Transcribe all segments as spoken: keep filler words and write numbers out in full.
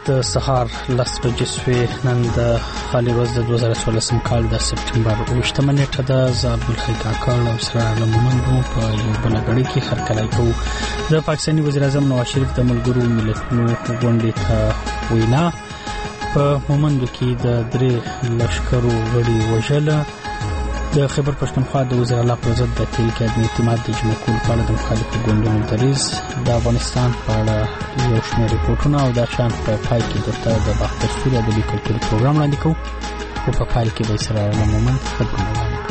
د سهار لس بجې شوې. نن د خالي ورځ د دوه زره څوارلسم کال د سپټمبر اوویشتمه نیټه ده. زه عبدالحی کاکړ او سره له مومندو په یو بل غړي کې هرکلی کوو. د پاکستاني وزیر اعظم نواز شریف د ملګرو ملتونو غونډې ته وینا. په مومندو کې د درې لشکرو غړي وژله. د خیبر پښتونخوا د وزیر اعلی پر ضد د تحریک عدم اعتماد د جمع کولو په اړه د مخالفو ګوندونو دریځ. د افغانستان په اړه یو شمېر ریپورټونه او دا شان په پای کې درته د باختر سوري ادبي کلتوري پروګرام وړاندې کوو، خو په پای کې به یې سره له مومند خبرونه وړاندې کړو.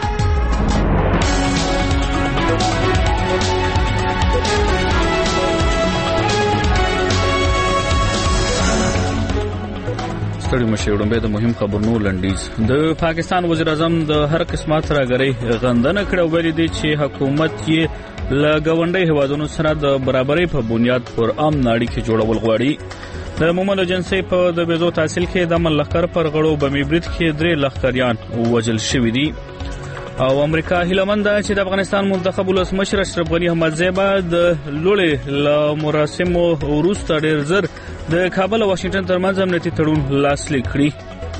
ستړي مشه وړاندې د مهم خبرونو لنډیز. د پاکستان وزیر اعظم د هر قسمه ترګری غندنه کړو، ویلي دی چې حکومت یې له ګاونډي هیوادونو سره د برابرۍ په بنیاد پر امن اړیکې جوړول غواړي. د مومند ایجنسی په د بیزو تحصیل کې د امن لخر پر غړو بمی برید کې درې لخکریان وژل شوي دي. او امریکا هیلمند ده چې د افغانستان منتخب ولسمشر اشرف غنی احمدزی به د لوړې له مراسمو وروسته ډېر زر د کابل او واشنگټن ترمنځ امنیتي تړون لاسلیک کړي.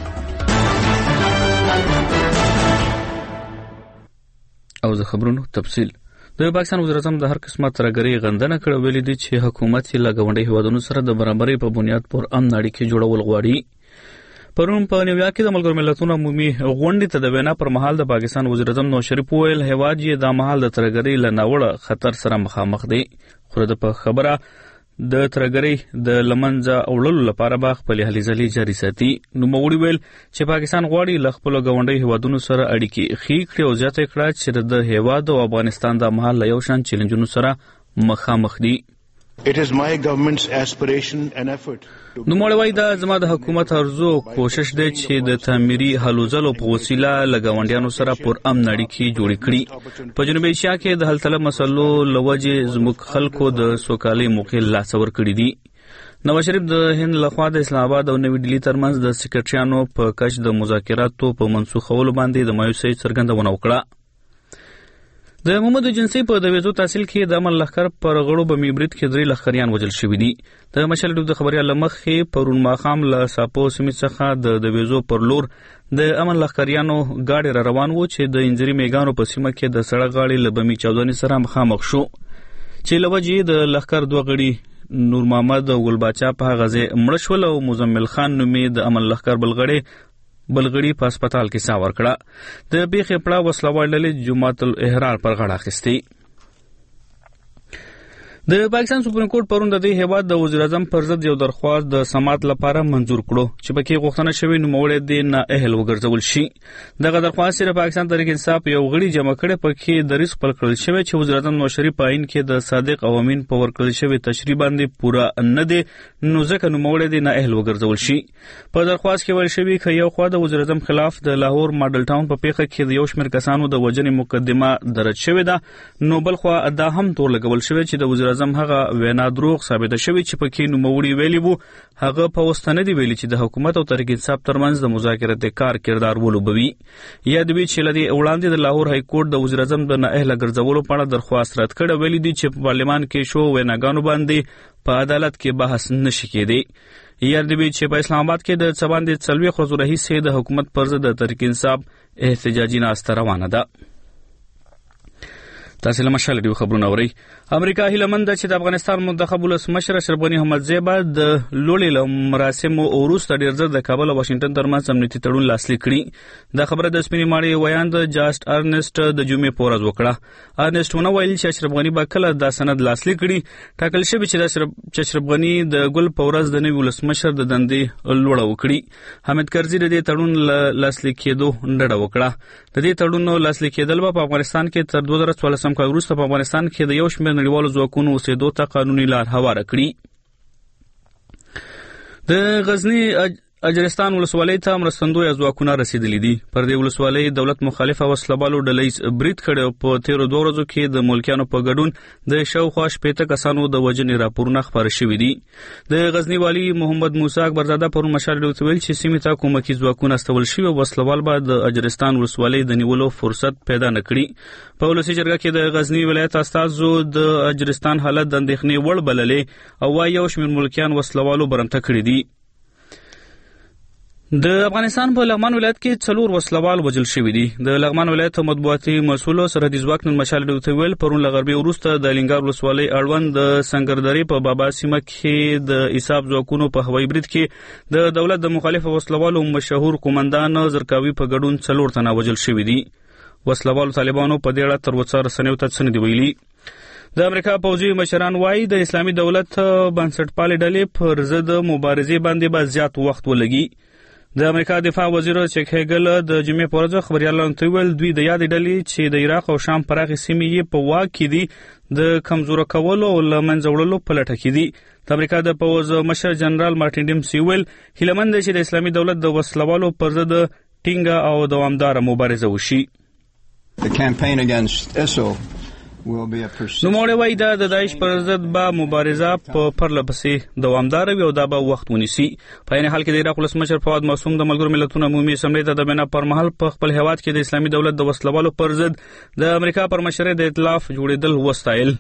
او د خبرونو تفصیل. د پاکستان وزیر اعظم د هر قسمه ترګری غندنه کړو، ویلي دی چې حکومت یې له ګاونډي هیوادونو سره د برابرۍ په بنیاد پر امن اړیکې جوړول غواړي. پرون په نیویارک کې د ملګرو ملتونو عمومي غونډې ته د وینا پر مهال د پاکستان وزیر اعظم نواز شریف وویل هیواد یې د مهال د ترګری له ناوړه خطر سره مخامخ دی. خو د په خبره د ترګری د لمنځه وړلو لپاره به خپل هلې ځلې جاري ساتي. نوموړي ویل چې پاکستان غواړي له خپل ګاونډي هیوادونو سره اړیکې ښې کړي او زیاته کړه چې د هیواد او افغانستان د مهال له یو شان چیلنجونو سره مخامخ دي. It is my government's aspiration and effort. نوموړي وایي دا زما د حکومت ارزو او کوشش دی چې د تعمیري هلو ځلو په وسیله له ګاونډیانو سره پر امن اړیکې جوړې کړي. په جنوبي ایشیا کې د حل طلب مسلو له وجې زموږ خلکو د سوکالۍ موقع لاس ور کړي دي. نواز شریف د هند لخوا د اسلام آباد او نوی ډیلی ترمنځ د سکرټریانو په کچ د مذاکراتو په منسوخولو باندې د مایوسۍ څرګندونه وکړه. د مومند ایجنسی په د ویزو تحصیل کې د امن لخر پر غړو بمی برید کې درې لخریان وژل شوي دي. د مشال ډوب د خبريال مخې پرون ماښام له ساپو سیمې څخه د د ویزو پر لور د امن لخریانو گاډي را روان وو چې د انجری میګانو په سیمه کې د سړک غاړې له بمی چاودنې سره مخامخ شو، چې لوجې د لخر دوه غړي نور محمد او ګل باچا په غزه مړ شول او مزمل خان نومې د امن لخر بلغړي بلغړي په هسپتال کې سا ورکړه. د بیخي پړه وسلوال ډلې جماعت الاحرار پر غاړه اخیستي. د پاکستان سپریم کورټ پرون د دې هیواد د وزیر اعظم پر ضد یو درخواست د سماعت لپاره منظور کړو چې پکې غوښتنه شوې نوموړی د نااهل وګرځول شي. دغه درخواست د پاکستان تحریک انصاف یو غړي جمع کړي، پکې دریځ خپل کړل شوی چې وزیر اعظم نواز شریف په عین کې د صادق او امین په ورکړل شوی تشریح باندې پورا نه دی، نو ځکه نوموړی د نااهل وګرځول شي. په درخواست کې ویل شوی چې یو خوا د وزیر اعظم خلاف د لاهور ماډل ټاون په پیښه کې د یو شمېر کسانو د وژنې مقدمه درج شوې ده، نو بل خوا دا هم تور لګول شوی چې د وزیر اعظم هغه وینا دروغ ثابته شوی چې پکې نوموړي ویلي وو هغه په واستنه دی ویلي چې د حکومت او تحریک انصاف ترمنځ د مذاکرات کار کردار ولوبوي. یادوي چې لدی وړاندې د لاهور های کورټ د وزیر اعظم د نااهله ګرځولو په اړه درخواست رد کړ، ویلي دی چې په پارلمان کې شو ویناګانو باندې په عدالت کې بحث نشي کېدی. یادوي چې په اسلام آباد کې د څباندې څلوي خزو رئیس د حکومت پر ضد د تحریک انصاف احتجاجي ناسته روانه ده. تاسو له مشال دی خبرونه اورئ. امریکا هیلمند چې د افغانستان منتخب ولسمشر اشرف غنی احمدزی به د لوړې له مراسمو وروسته ډېر زر د کابل او واشنگټن ترمنځ امنیتي تړون لاسلیک کړي. دا خبره د سپینې ماڼۍ ویاند جاست ارنسټ د جمعې په ورځ وکړه. ارنسټ ونه ویل چې اشرف غنی به کله دا سند لاسلیک کړي. ټاکل شوی چې د اشرف غنی د ګل په ورځ د نوي ولسمشر د دندې لوړه وکړي. حامد کرزي د دې تړون لاسلیک کېدو ډډه وکړه. د دې تړون لاسلیک کېدل په افغانستان کې تر دوه زره څوارلسم کال وروسته په افغانستان کې د یو شمېر نړیوالو ځواکونو اوسېدو ته قانوني لار هواره کړي. د غزنی اجرستان ولسوالۍ ته مرستندوی ځواکونه رسیدلي دي. پر دې ولسوالۍ دولت مخالفه وسلوالو ډلې برید کړی. په تیرو دوه ورځو کې د ملکیانو په ګډون د شاوخوا شپېته کسانو د وژنې راپورونه خپاره شوي دي. د غزنی والي محمد موسی اکبرزاده پرون مشال ډیو ویل چې سیمې ته کومکي ځواکونه استول شوي. وسلوال به د اجرستان ولسوالۍ د نیولو فرصت پیدا نه کړي. په ولسي جرګه کې د غزنی ولایت استازو د اجرستان حالت د اندېښنې وړ بللې او وايي یو شمېر ملکیان وسلوالو برمته کړي دي. د افغانستان په لغمان ولایت کې څلور وسلوال وژل شوي دي. د لغمان ولایت مطبوعاتي مسؤل سرحدي ځواک نن مشال ډیو ویل پرون له غربي وروسته د لنګار ولسوالۍ اړوند د سنگردرې په بابا سیمه کې د حساب ځواکونو په هوایي برید کې د دولت د مخالف وسلوالو مشهور قومندان زرکاوي په ګډون څلور تنه وژل شوي دي. وسلوالو طالبانو په دې اړه تر اوسه رسنیو ته څه نه دي ویلي. د امریکا پوځي مشران وایي د اسلامي دولت بنسټپالې ډلې پر ضد مبارزې باندې به زیات وخت ولګي. د امریکا دفاع وزیر چک هیګل د جمعې په ورځ خبريالانو ته ویل دوی د یادې ډلې چې د عراق او شام پراخې سیمې یې په واک کې دي د کمزوره کولو او له منځه وړلو په لټه کې دي. د امریکا د پوځ مشر جنرال مارټین ډیمسي ویل هیلهمند دی چې د اسلامي دولت د وسلوالو پر ضد ټینګه او دوامداره مبارزه وشي. The campaign against I S I L نوموړی وایي دا د داعش پر ضد به مبارزه په پرله پسې دوامداره وي او دا به وخت ونیسي. په عین حال کې د عراق ولسمشر فواد معصوم د ملګرو ملتونو عمومي اسمبلۍ ته د بنا پر مهال په خپل هیواد کې د اسلامي دولت د وسلوالو پر ضد د امریکا پر مشرۍ د ائتلاف جوړېدل وستایل.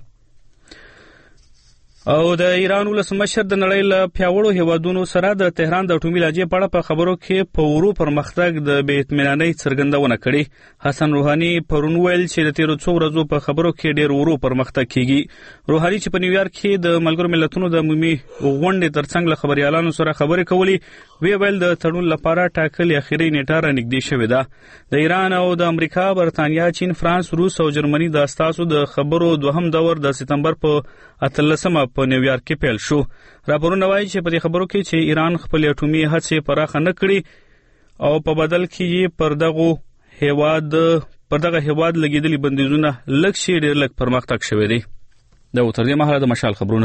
او د ایران ولسمشر د نړۍ له پیاوړو هیوادونو سره د تهران د اټومي لاجې په اړه په خبرو کې په ورو پرمختګ د بې اطمینانۍ څرګندونه کړې. حسن روحاني پرون ویل چې د تیرو څو ورځو په خبرو کې ډېر ورو پرمختګ کیږي. روحاني چې په نیویارک کې د ملګرو ملتونو د عمومي غونډې ترڅنګ له خبريالانو سره خبرې کولې وی ویل د تړون لپاره ټاکلې اخیری نیټه رانږدې شوې ده. د ایران او د امریکا، برتانیا، چین، فرانس، روس او جرمني د استازو د خبرو دوهم دور د سپتمبر په اتلسمه په نیویارک کې پیل شو. راپورونه وایي چې په دې خبرو کې چې ایران خپل اټومي هڅې پراخه نه کړي او په بدل کې یې پر دغه هیواد پر دغه هیواد لګیدلي بندیزونه لږ شي ډېر لږ پرمختګ شوی دی. دا تر دې مهاله د مشال خبرونه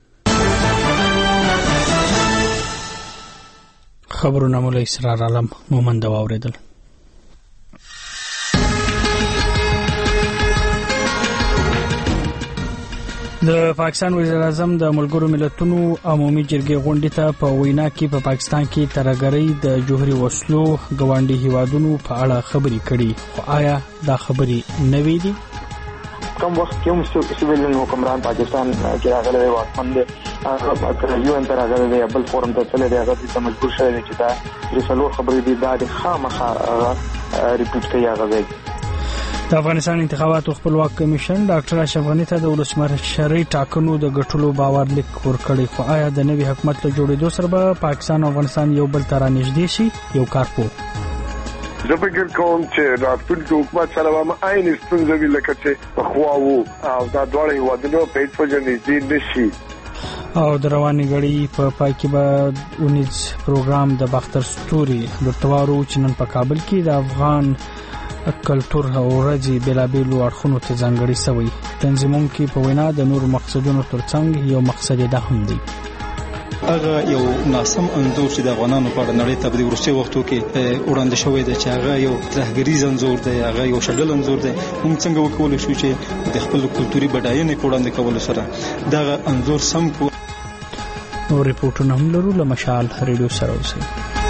خبرونه مولا اسرار عالم مومند واوریدل. د پاکستان وزیر اعظم د ملګرو ملتونو عمومي جرګې غونډې ته په وینا کې په پاکستان کې ترهګرۍ د جوهري وسلو ګاونډي هیوادونو په اړه خبرې کړي. خو آیا دا خبرې نوې دي؟ کم وخت کې هم سیویلین حکمران پاکستان کې راغلی دی، واکمن دی، کله یو ان تر راغلی دی، بل فورم ته تللی دی، هغه ته مجبور شوی دی چې دا درې څلور خبرې دي دا د خامخا ریپیټ کوي. هغه د افغانستان انتخاباتو خپلواک کمیشن ډاکټر اشرف غني ته د ولسمشرۍ ټاکنو د ګټلو باور لیک ورکړی. خو آیا د نوي حکومت له جوړېدو سره به پاکستان او افغانستان یو بل ته رانږدې شي؟ یو کارپو زه فکر کوم چې راتلونکي حکومت سره به عین ستونزې وي لکه چې پخوا وو او دا دواړه هیوادونه په هیڅ وجه نږدې نه شي. او د روانې غړي په پای کې به اونیز پروګرام د باختر ستوري ورتوارو چې نن په کابل کې د افغان کلتور او ورځي بلابلو اړخونو ته ځانګړي شوی. تنظیمونکو په وینا د نور مقصدونو ترڅنګ یو مقصد ده هم دی. هغه یو ناسم انځور چې د افغانانو په اړه نړۍ ته په ورسته وختو کې وړاندې شوی دی چې هغه یو ترهګریز انځور دی، هغه یو شګل انځور دی. موږ څنګه وکولای شو چې د خپل کلتوري بډاینې په وړاندې کولو سره دا انځور سم کو. نو ریپورتونه هم لرو له مشال ریډیو سره اوسئ.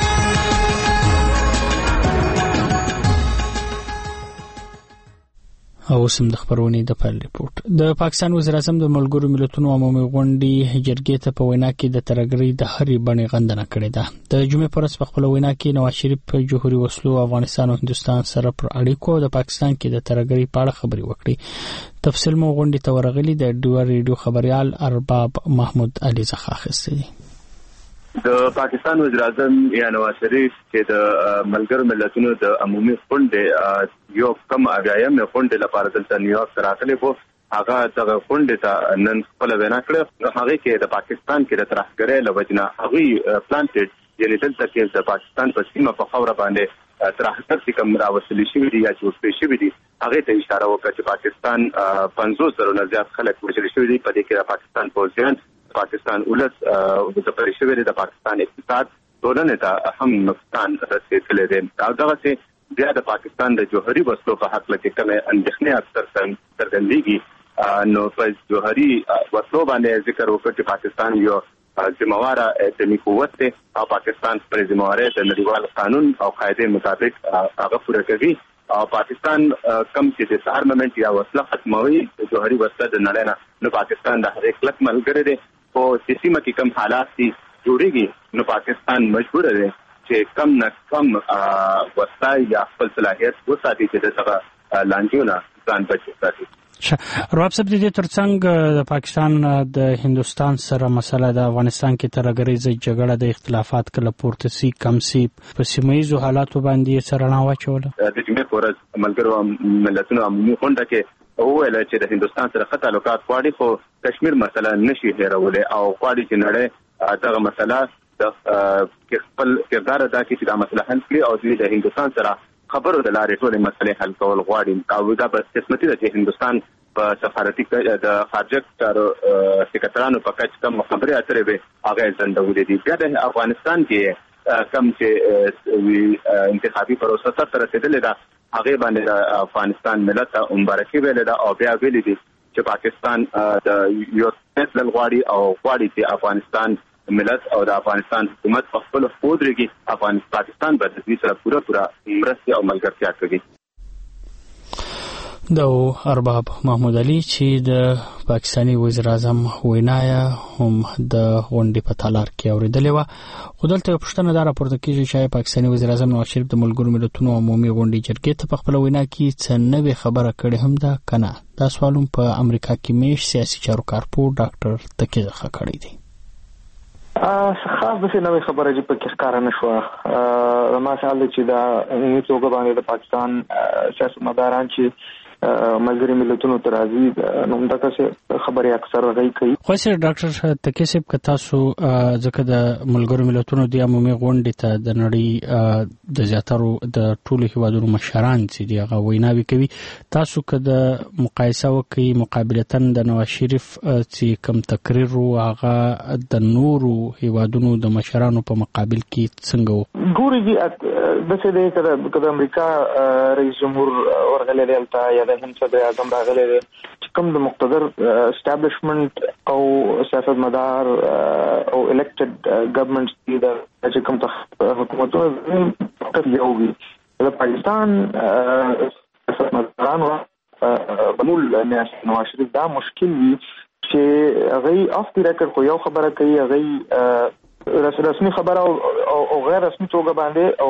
او سم د خبرونې د پیل ریپورت. د پاکستان وزیر اعظم د ملګرو ملتونو عمومي غونډې جرګې ته په وینا کې د ترهګرۍ د هرې بڼې غندنه کړې ده. د جمعې پر ورځ په خپل وینا کې نواز شریف په جوهري وسلو افغانستان او هندستان سره پر اړیکو د پاکستان کې د ترهګرۍ په اړه خبرې وکړې. تفصیل مو غونډې ته ورغلي د ډیو ریډیو خبريال ارباب محمود علي څخه اخیستی دی. د پاکستان وزیر اعظم یا نواز شریف چې د ملګرو ملتونو د عمومي غونډې یو کم اویایم غونډې لپاره دلته نیویارک راغلی وو، هغه دغه غونډې ته نن خپل وینا کړه. هغه کې د پاکستان کې د ترهګرۍ له وجنه هغه پلانټډ یعنی دلته کې د پاکستان په سیمه په خوره باندې ترهګر چې کوم راوستل شوی دی یا چې وسپې شوی دی هغه ته اشاره وکړه چې پاکستان پنځوس زره نه زیات خلک وژل شوي دي. په دې کې د پاکستان پوځیان، پاکستان ولس د پرېښوي د پاکستان اقتصاد ټولنې ته هم نقصان رسېدلی دی او دغسې بیا د پاکستان د جوهري وسلو په هکله چې کومې اندېښنې اکثر څرګندېږي نو په جوهري وسلو باندې ذکر وکړ چې پاکستان یو ذمہواره اتمی قوت دی او پاکستان پر ذمہواره د نړیوال قانون او قاعدې مطابق هغه پوره کوي او پاکستان کم چې د آرمامنت یا وسله ختموي جوهري وسله د نړۍ نه نو پاکستان د هغې کلک ملګری دی خو چې سیمه کې کم حالات دي جوړېږي نو پاکستان مجبور دی چې کم نه کم وسله یا خپل صلاحیت وساتي چې دغه لانجو نه ځان بچ وساتي. رواب صاحب د دې ترڅنګ د پاکستان د هندوستان سره مسله د افغانستان کې ترګریزه جګړه د اختلافات کله پورته سي کم سي په سیمایي حالاتو باندې سره نه واچوله. د جمعې پورز ملګرو ملتونو عمومي غونډه کې وویل چې د هندوستان سره ښه تعلقات غواړي خو کشمیر مسله نشي هېرولی او غواړي چې نړۍ دغه مسله د خپل کردار ادا کړي چې دا مسله حل کړي او د هندوستان سره خبرو د لارې ټولې مسلې حل کول غواړي او دا به قسمتي ده چې هندوستان په سفارتي د خارجه چارو سکرټرانو په کچ کم خبرې اترې به هغه ځندولې دي. بیا د افغانستان کې کم چې انتخابي پروسه سره رسیدلې ده هغه باندې افغانستان ملت ته مبارکي ویلې ده او بیا ویلې دي چې پاکستان د یو مثل غواړي او غواړي چې افغانستان ملت او د افغانستان حکومت په خپل خود رګي افغانستان پاکستان به د دې سره پوره پوره مرسته او ملګرتیا کوي. د ارباب محمود علي چې د پاکستاني وزیر اعظم وینایا هم د غونډې په تالار کې اوریدلې و خو دلته پښتنه دا راپورته کیږي چې پاکستاني وزیر اعظم نواز شریف د ملګرو ملتونو عمومي غونډې جرګې ته په خپل وینا کې څه نوې خبره کړې هم ده کنه. دا سوالوم په امریکا کې میش سیاسي چارو کارپو ډاکټر تکیه ښه کړی دی. خاص د نوې خبره چې په کې ښکاره نشوه ما خیال دی چې دا عمومي توګه باندې د پاکستان سیاستمداران چې ملګري ملتونو ته راځي نو دا څه خبرې اکثر راغی کوي. خو سره ډاکټر تکیه صاحب که تاسو ځکه د ملګرو ملتونو د عمومي غونډې ته د نړۍ د زیاترو د ټولو هیوادونو مشران چې دی هغه ویناوي کوي تاسو که د مقایسه وکړئ مقابلتاً د نواز شریف چې کوم تقریر و هغه د نورو هیوادونو د مشرانو په مقابل کې څنګه و ګوري د څه دی که د امریکا رئیس جمهور ورغلی دی هلته یا د هند صدر اعظم راغلی دی چې کوم د مقتدر اسټابلیشمنت او سیاستمدار او الیکټډ ګورنمنټس دي چې کوم حکومتونه یو وي د پاکستان سیاستمدارانو بمول نواز شریف دا مشکل وي چې هغه اف دی ریکارډ خو یو خبره کوي هغه رسمي خبره او غیر رسمي توګه باندې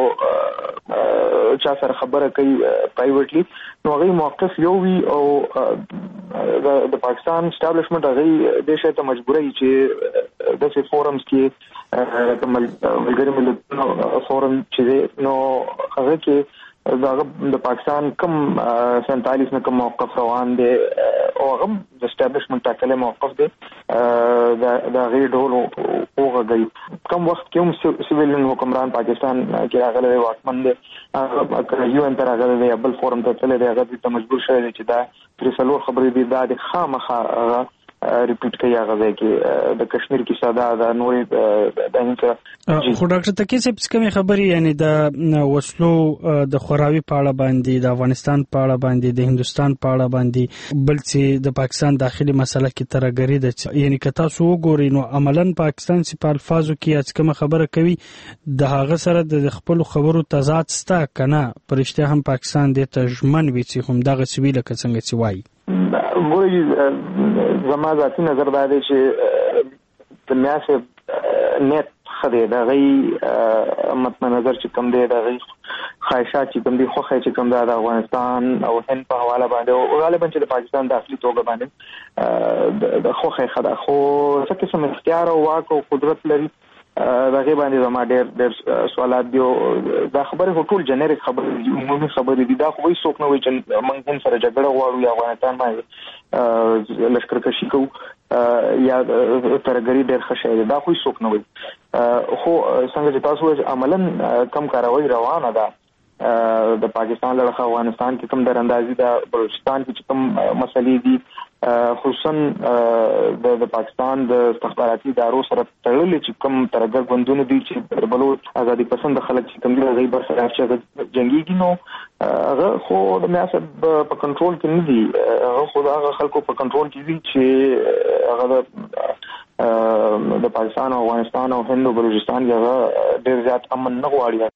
او چا سره خبره کوي پرایویټلی نو هغه موقف یو وی او د پاکستان اسټابلیشمنت هغه د شي ته مجبورای چې د سي فورمز کې د ملګری ملتونو فورم چې نو هغه کې د پاکستان کم سینتالیس نه کم موقف روان دی او هغه د اسټابلیشمنت ټاکلې موقف دی د غیر ډول اوغږي کم وخت کې هم سیویلین حکمران پاکستان کې راغلی دی واکمن دی کله یو ان تر راغلی دی بل فورم ته تللی دی هغه ته مجبور شوی دی چې دا ترې څلور خبرې دي دا د خامخا ریپیټ کوي هغه ځای کې د کشمیر کې ساده د نورې د هند خو ډاکټر تکیه صاحب څه کومې خبرې یعنی د وسلو د خوراوي په اړه باندې د افغانستان په اړه باندې د هندوستان په اړه باندې بل چې د پاکستان داخلي مسله کې ترګری ده یعنی که تاسو وګورئ نو عملاً پاکستان چې په الفاظو کې اڅ کومه خبره کوي د هغه سره د خپل خبرو تضاد ستا کنه پرشته هم پاکستان د تجمن وی چې هم دغه سویل که څنګه چې وایي ګوري زما ذاتي نظر دا دی چې د میاسه نیت خدای دا غي متن نظر چې کوم دی دا غي خواهشات چې کوم دی خو خواهش چې کوم دا د افغانستان او هند په حواله باندې او غالبا چې د پاکستان داخلي توګه باندې د خو خواهش خدا خو څه قسم اختیار او واک او قدرت لري دا غي باندې زما ډېر ډېر سوالات دی دا خبره ټول جنریک خبره دي عمومي خبره دي دا خو هیڅ څوک نه وایي چې موږ هم سره جګړه غواړو یا افغانستان باندې لشکر کشي کوو یا ترګری ډېر ښه شی دا خو هیڅ څوک نه وایي خو څنګه چې تاسو عملاً کم کاروي روانه ده د پاکستان له افغانستان کې کوم دراندازي د بلوچستان کې کوم مسلې دي خصوصا د پاکستان د استخباراتي ادارو سره تړلې چې کوم ترګر غوندونه دي چې بلوچ ازادي پسند خلک چې کوم دي غیبر سره چې جنگي نو هغه خو د میاسب په کنټرول کې نه دي هغه خو هغه خلکو په کنټرول کې دي چې هغه د پاکستان او افغانستان او هند او بلوچستان هغه ډېر زیات امن نه غواړي.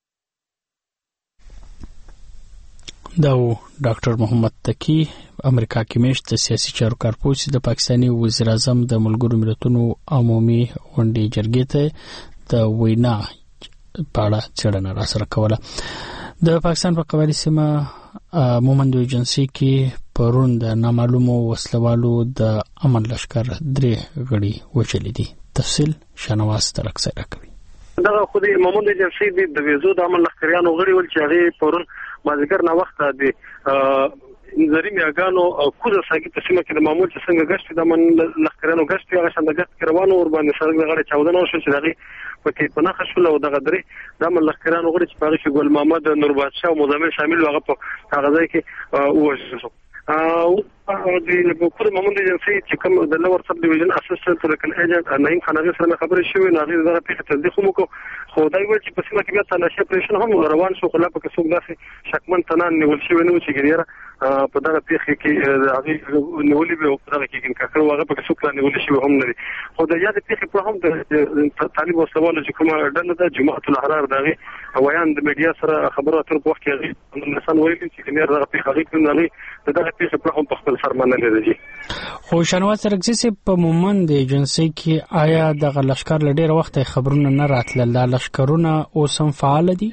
دا ډاکټر محمد تقی امریکا کې مشت سیاسي چارو کارپوس د پاکستاني وزیر اعظم د ملګرو ملتونو عمومي غونډې جرګې ته د وینا په اړه څېړنه را سره کوله. د پاکستان په قبایلی سیمه مومندو ایجنسي کې پرون د نامعلومو وسلوالو د امن لشکر درې غړي وچلې دي. تفصیل شنواز ترکسي راکوي. دا خو د مومندو ایجنسي د ویزو د امن لشکریانو غړي ول چې هغه پرون مازیګر نه وخت د نظری میاګانو او کوزه ساګي په سیمه کې د معمول چې څنګه غشت د من لخرانو غشت هغه څنګه غشت روانو ور باندې سره د غړي چاودنه وشو چې دغه په کې پناه شول او دغه درې د من لخرانو غړي چې پاره کې ګل محمد نور بادشاه او مزمل شامل هغه په هغه ځای کې وښه او د بوکر محمد ایجنسي چې کوم د لور سب ډیویژن اسسټنټ لکن ایجنټ نعیم خان هغه سره خبرې شوې نه هغه دغه په تصدیق مو کو خو دا یو چې په سیمه کې بیا تناشه پریشن هم روان شو خلا په کڅوګ داسې شکمن تنان نیول شوی نو چې ګریره په دغه پیخي کې هغه نیولې به په دغه کې کاکړ هغه په کڅوګ نیول شوی هم نه خو د یاد پیخي په هم د طالب وسوال چې کومه ډله د جماعت الاحرار دغه ویان د میډیا سره خبرو اترو په وخت کې انسان ویل چې کنير دغه پیخي هغه نه دغه پیخي په هم په خپل فرمان لري. خو شنواز ترکسي په مومند ایجنسي کې آیا د لشکر لډیر وخت خبرونه نه راتلل د لشکرونه اوس هم فعال دي؟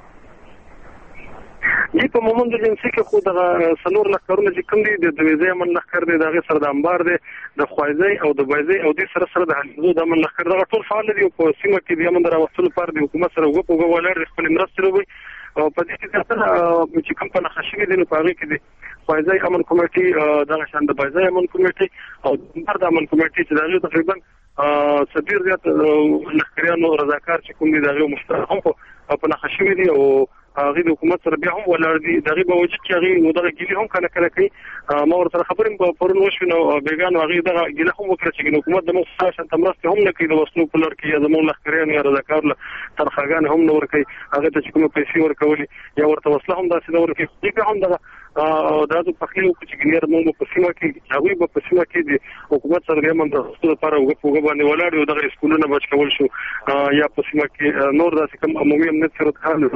دی په مومند ایجنسي کې خو د سنور لشکرونه چې کوم دي د دویزه من لشکر دی دغه سره د انبار دی د خوایزي او د بایزي او د سره سره د حلزو د من لشکر دغه ټول فعال دي په سیمه کې د امن دراوستلو پر د حکومت سره وګپو ولر خپل مرسته لوي او په دې کې څنګه چې کوم په نخښوي دي نو په هغه کې دي خوایزي امن کمیټي دغه شان د بایزي امن کمیټي او د انبار د امن کمیټي چې دغه تقریبا سبیر زیات لخريانو رضاکار چې کوم دي دغه مشترک هم په نخښوي دي او هغه د حکومت سره بیا هم ولر دي دغه به وجه چې هغه دغه ګيلي هم کنه کله کوي ما ورته خبرم په پرون وشو نو بیگانو هغه دغه ګيله هم وکړه چې حکومت د مخصوص تمرسته هم نه کوي د وسلو په لور کې زموږ لخريان یا رضاکار ترخاګان هم نور کوي هغه ته کوم پیسې ورکولي یا ورته وسله هم داسې نور کوي دغه هم دغه دا د پخلي او چې ګنیر موږ په سیمه کې هغه په سیمه کې د حکومت سره د امن د حصول لپاره وګړو باندې ولاړ یو دغه سکولونه بچ کول شو یا په سیمه کې نور داسې کوم عمومي امنیت سره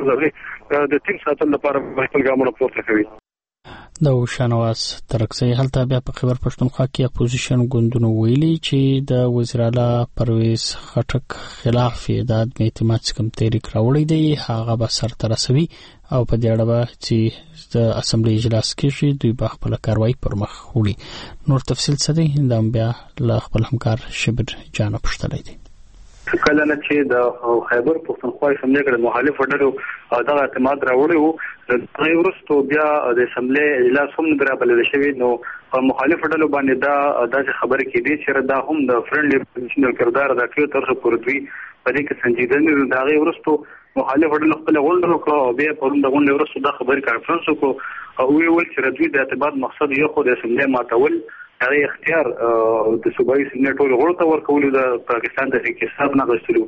تعامل د تیم ساتل لپاره خپل ګامونه پورته کوي. د شنواز ترکسي هلته بیا په خبر پښتونخوا کې اپوزیشن ګوندونو ویلي چې د وزیر اعلی پرویز خټک خلاف اعداد می اعتماد څخه تحریک راوړی دی هغه به سر ترسوي او په دې اړه به چې د اسمبلی اجلاس کې دوی به خپل کاروایی پر مخ وړي. نور تفصیل څه دی دا بیا له خپل همکار شبر جان پښتلې دي. کله نه چې د خیبر پښتونخوا اسمبلی کې مخالف ډلو دا اعتماد راوړی وو د ورستو بیا د اسمبلی اجلاس هم درابل شوی نو مخالف ډلو باندې دا داسې خبره کې دي چې دا هم د فرندلی پوزیشنل کردار دا کوي تر څو پورې دوی په دې کې سنجیدنه دا غي ورستو مخالف ډلو خپل غونډه وکړه او بیا پرون د غونډې ورستو دا خبري کانفرنس وکړو او ویل چې دوی د اعتماد مقصد یو خو د اسمبلی ماتول هغه اختیار د صوبایي سیمې ټول غوړته ورکول د پاکستان د حکومت نه غوښتلو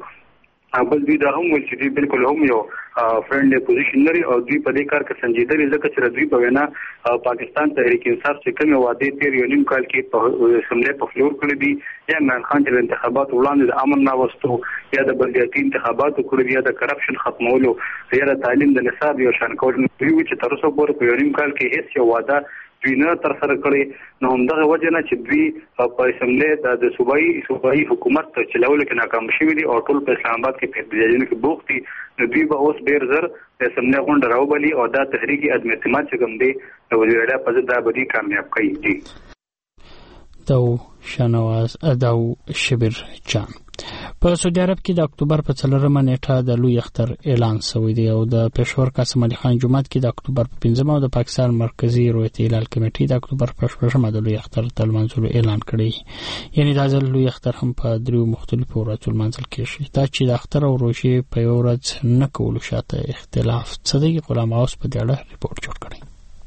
بل دوی دا هم ول چې دوی بالکل هم یو فرندلی پوزیشن لري او دوی په دې کار کې سنجیدل ځکه چې دوی په وینا پاکستان تحریک انصاف چې کوم وعده تیر یو نیم کال کې په اسمبلی په فلور کړی دي یا عمران خان چې انتخابات وړاندې د امن نه وستو یا د بلدیاتي انتخابات کړی یا د کرپشن ختمولو یا د تعلیم د نصاب یو شان کول دوی چې تر اوسه پورې په یو نیم کال کې هیڅ یو وعده دوی نه تر سره کړی نو همدغه وجه نه چې دوی په اسمبلی د صوبایي صوبایي حکومت چلولو کې ناکام شوي دي او ټول په اسلام آباد کې په احتجاجونو کې بوخت دي نو دوی به اوس ډېر زر د اسمبلی غونډه راوبلي او دا تحریک عدم اعتماد چې کوم دی د وزیر اعلی په ضد دا به دوی کامیاب کوي دي. داو شنواز اداو شبیر جان. په سعودي عرب کې د اکتوبر په څلورمه نیټه د لوی اختر اعلان شوی دی او د پېښور قاسم علي خان جومات کې د اکتوبر په پنځمه او د پاکستان مرکزی رویت هلال کمیټې د اکتوبر په شپږمه د لوی اختر د لمانځلو اعلان کړی. یعنی دا ځل لوی اختر هم په دریو مختلفو ورځو لمانځل کېږي. دا چې د اختر او روژې په یو ورځ نه کولو شاته اختلاف څه دی، غلام اوس په دې اړه ریپورت جوړ کړی.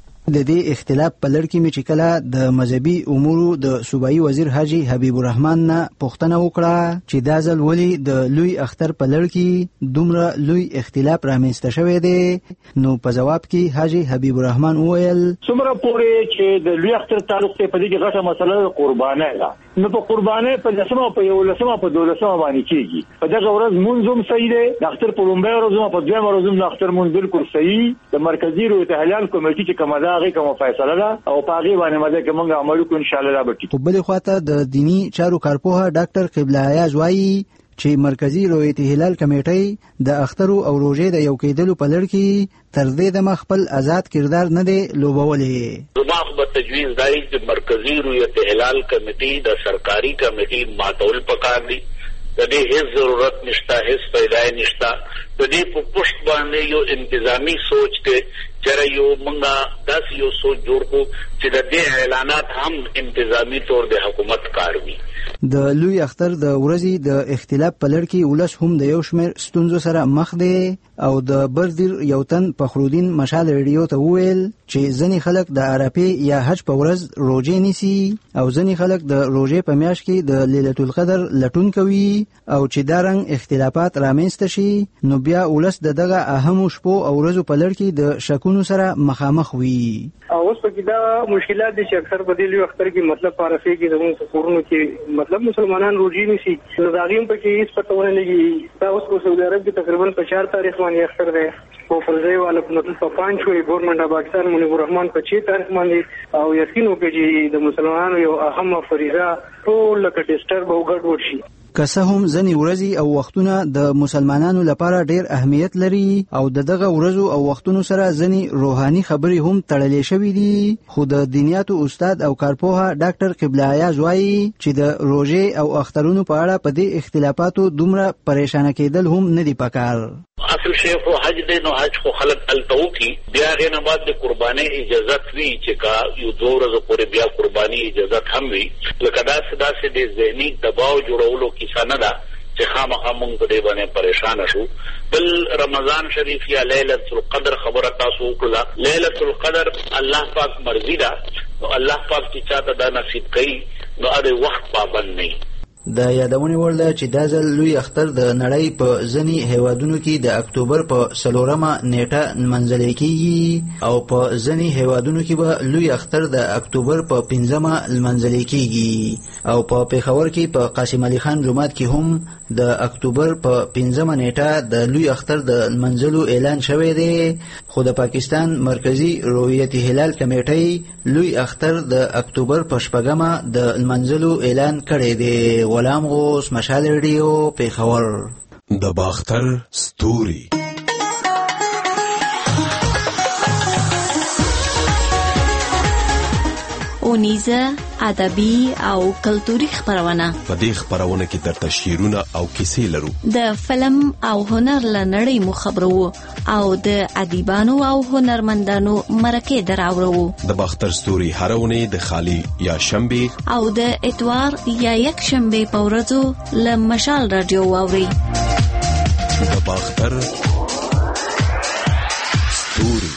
د دې اختلاف په لړ کې مې چې کله د مذهبي امورو د صوبایي وزیر حاجی حبیب الرحمن نه پوښتنه وکړه چې دا ځل ولې د لوی اختر په لړ کې دومره لوی اختلاف رامنځته شوی دی، نو په جواب کې حاجی حبیب الرحمن وویل څومره پورې چې د لوی اختر تعلق ته په دې کې غټه مسله قرباني ده، نو په قرباني په لسمه په یو لسمه په دولسمه باندې کېږي. په دغه ورځ منځم صحیح دی، د اختر په لومړۍ ورځ په دویمه ورځ د اختر منځ بالکل صحیح. د مرکزی رویت هلال کمیټې چې کومه ده هغه کومه فیصله ده او په هغه باندې مده کې موږ عمل کوو ان شاء الله. په بل خواته د دینی چارو کارپوه ډاکټر قبله ایاز وایي چې مرکزی رویت هلال کمیټې د اختر او روژې د یو کېدلو په لړ کې تر دې د خپل آزاد کردار نه دی لوبولې. زما خو تجویز دی چې مرکزی رویت هلال کمیټې د سرکاري کمیټې ماتول پکار دي. د دې هیڅ ضرورت نشته، هیڅ پیدا نشته. د دې په پشت باندې یو انتظامی سوچ ته چره یو مونږه داس یو سوچ جوړ کو چې د دې اعلانات هم انتظامی طور د حکومت کار وي. د لوی اختر د ورځې د اختلاف په لړ کې ولس هم د یو شمېر ستونزو سره مخ دی او د بردیر یو تن فخرالدین مشال ریډیو ته وویل چې ځینې خلک د عرفې یا حج په ورځ روژې نیسي او ځینې خلک د روژې په میاشت کې د لیلة القدر لټون کوي او چې دا رنګ اختلافات رامنځته شي نو بیا ولس د دغه اهمو شپو او ورځو په لړ کې د شکونو سره مخامخ وي. اوس پکې دا مشکلات دي چې اکثر په دې لوی اختر کې مطلب عرفې کې زموږ کورونو کې مطلب مسلمانان روزي نیسي، نو دا غیم پکې هیڅ پته ونه لګي. دا اوس په سعودي عرب کې تقریبا په چار تاریخ باندې اختر دی او فرضي والا په مطلب په پنځ شوې ګورنمنت د پاکستان منیب الرحمن په چي تاریخ باندې او یقین وکړي چې د مسلمانانو یو اهمه فریضه ټول لکه ټیسټر به وګډ شي. که څه هم ځینې ورځې او وختونه د مسلمانانو لپاره ډېر اهمیت لري او د دغه ورځو او وختونو سره ځینې روحاني خبرې هم تړلې شوې دي، خو د دینیاتو استاد او کارپوه ډاکټر قبله ایاز وایي چې د روژې او اخترونو په اړه په دې اختلافاتو دومره پریشانه کېدل هم نه دي پکار. اصل شی خو حج دی، نو حج خو خلک التو کی بیا غیر نه بعد د قرباني اجازه وی چې کا یو دوه ورځې پورې بیا قرباني اجازه هم وی. لکه دا سدا سي د ذهني دباو جوړولو کیسه نه ده چې خامخا مونږ په دې باندې پریشان شو. بل رمضان شریف یا لیلۃ القدر خبره تاسو وکړه، لیلۃ القدر الله پاک مرضی ده، نو الله پاک چې چاته دا نصیب کړي نو هغه وخت پابند نه. د یادونې وړ ده چې دا ځل لوی اختر د نړۍ په ځینې هیوادونو کې د اکتوبر په څلورمه نیټه لمانځل کېږي او په ځینې هیوادونو کې به لوی اختر د اکتوبر په پنځمه لمانځل کېږي او په پېښور کې په قاسم علي خان جومات کې هم د اکتوبر په پنځمه نیټه د لوی اختر د لمانځلو اعلان شوی دی. خو د پاکستان مرکزی رویت هلال کمیټې لوی اختر د اکتوبر په شپږمه د لمانځلو اعلان کړی دی. غلام غوث مشال ریډیو پېښور. د باختر ستوري اونیزه ادبي او کلتوري خبرونه. په دې خبرونه کې درته شعرونه او کیسې لرو. د فلم او هنر لنړۍ مو خبرو او د ادیبانو او هنرمندانو مرکه دراوړو. د باختر ستوري هرونه د خالی یا شنبه او د اتوار یا یک شنبه په ورځو ل مشال رادیو واوري. د باختر ستوري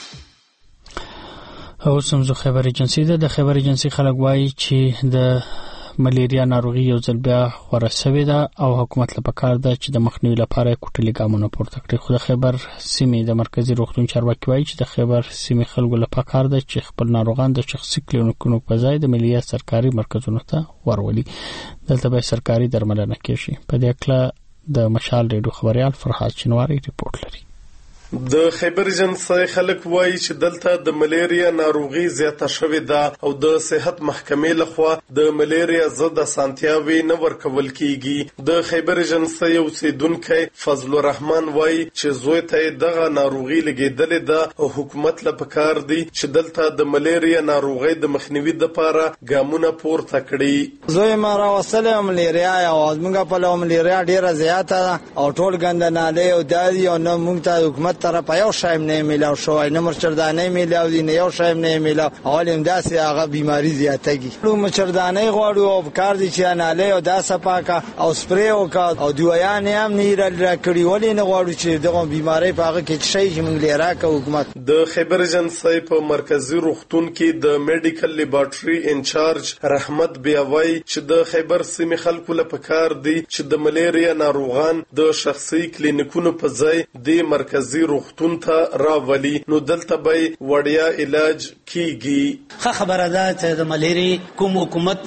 او سمزو خبر ایجنسی ده. د خبر ایجنسی خلک وایي چې د ملیریا ناروغي یو ځل بیا خوره شوې ده او حکومت له پکار ده چې د مخنیوي لپاره کوټلي ګامونه پورته کړي. خو د خبر سیمې د مرکزی روغتون چارواکي وایي چې د خبر سیمې خلکو له پکار ده چې خپل ناروغان د شخصي کلینیکونو په ځای د ملیریا سرکاري مرکزونو ته ورولي. دلته به سرکاري درملنه کیږي. په دې اړه د مشال ریډیو خبريال فرحات شنواری ریپورت لري. د خیبر ایجنسی خلک وایي چې دلته د ملیریا ناروغي زیاته شوې ده او د صحت محکمې لخوا د ملیریا ضد اسانتیاوي نه ورکول کیږي. د خیبر ایجنسی اوسیدونکي فضل الرحمن وایي چې زوی ته دغه ناروغي لګیدلې ده او حکومت له پکار دی چې دلته د ملیریا ناروغي د مخنیوي لپاره ګامونه پورته کړي. زوی ما راوصله ملیریا او موږ په ملیریا ډیره زیاته او ټول ګندناله او دادی او نو موږ ته حکومت طرف یو شایم نه میلاو شو نه مرچردانه میلاو دي نه یو شایم نه میلاو اولم داسې هغه بیماری زیاتېږي. نو مرچردانه غواړو او کار دي چې ناله او داسه پاکه او سپری او کا او دیویان هم نه راکړي ولې نه غواړو چې دغه بیماری په هغه کې شي چې موږ لرا کا حکومت. د خیبر ایجنسی په مرکزی روغتون کې د میډیکل لیبارټری انچارج رحمت بیاوی چې د خیبر سیمې خلکو له پکار دي چې د ملیریا ناروغان د شخصي کلینیکونو په ځای د مرکزی روغتون ته راولي نو دلته به وړیا علاج کیږي. ښه خبره ده چې د ملیری کوم حکومت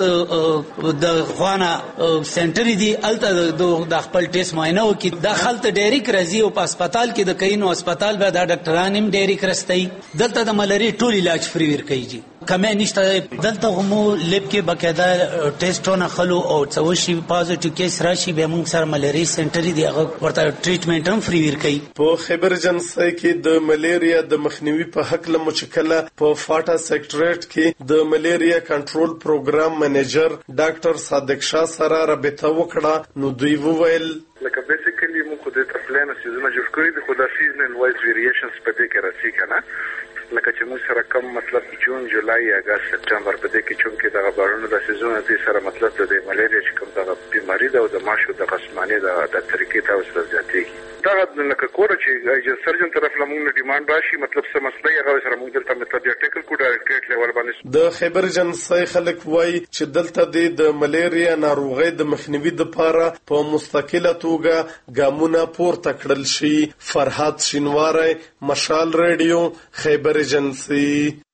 د خوانه سنټر دی الته د خپل ټیسټ معاینه وکي د خلک ډایریک راځي او په هسپتال کې د کینو هسپتال به د ډاکټران هم ډایریک راستي دلته د ملیری ټول علاج فری ورکوي. کمه نشته دلته هم لب کې بقاعده ټیسټونه خلو او څوشي پازټیو کیس راشي به موږ سره ملیری سنټر دی هغه ورته ټریټمنټ هم فری ورکوي. په خیبر ایجنسی کې د ملیریا د مخنیوي په حق له مشکله په فاټا سیکټریټ کې د ملیریا کنټرول پروګرام منیجر ډاکټر صادق شاه سره رابطه وکړه نو دوی وویل لکه بیسیکلی موږ خو د پلان سیزونه جوړ کړی د خو د سیزنل وایز ویریشنز په دې کې راځي کنه لکه چې موږ سره کم مطلب جون جولای اگست سپتمبر په دې کې چونکې د غبرونو د سیزونه دې سره مطلب د ملیریا چې کوم د بیماری ده او د ماشو د قسمانه د د طریقې ته وسره زیاتېږي. دا لکه کوره چې ایجن سرجن طرف له موږ ډیماند راشي مطلب څه مسله یې هغه سره موږ دلته مطلب یو ټیکل کو ډایرکټ لیول باندې د خیبر ایجنسی خلک وایي چې دلته د ملیریا ناروغي د مخنیوي لپاره په مستقله توګه ګامونه پورته کړل شي. فرحات شینواری مشال رادیو خیبر ایجنسی.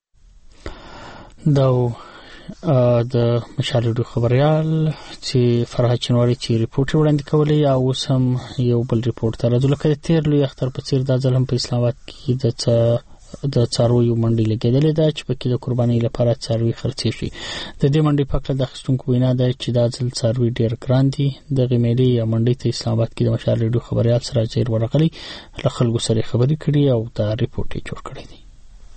دا د مشال رادیو خبريال چې فرحات شینواری چې ریپورت وړاندې کولی او سم یو بل ریپورت راځي لکه تیر لوی اختر په څیر د ځلم په اسلام آباد کې د د څارویو منډي لګیدلې ده چې پکې د قربانۍ لپاره څاروي خرڅ شي. د دې منډي په اړه د خستونکو وینا ده چې دا ځل څاروي ډیر ګران دي. د غمیلي یا منډي ته اسلام آباد کې د مشال رادیو خبريال سره چیر ورغلي له خلکو سره خبرې کړي او دا ریپورت جوړ کړی دی.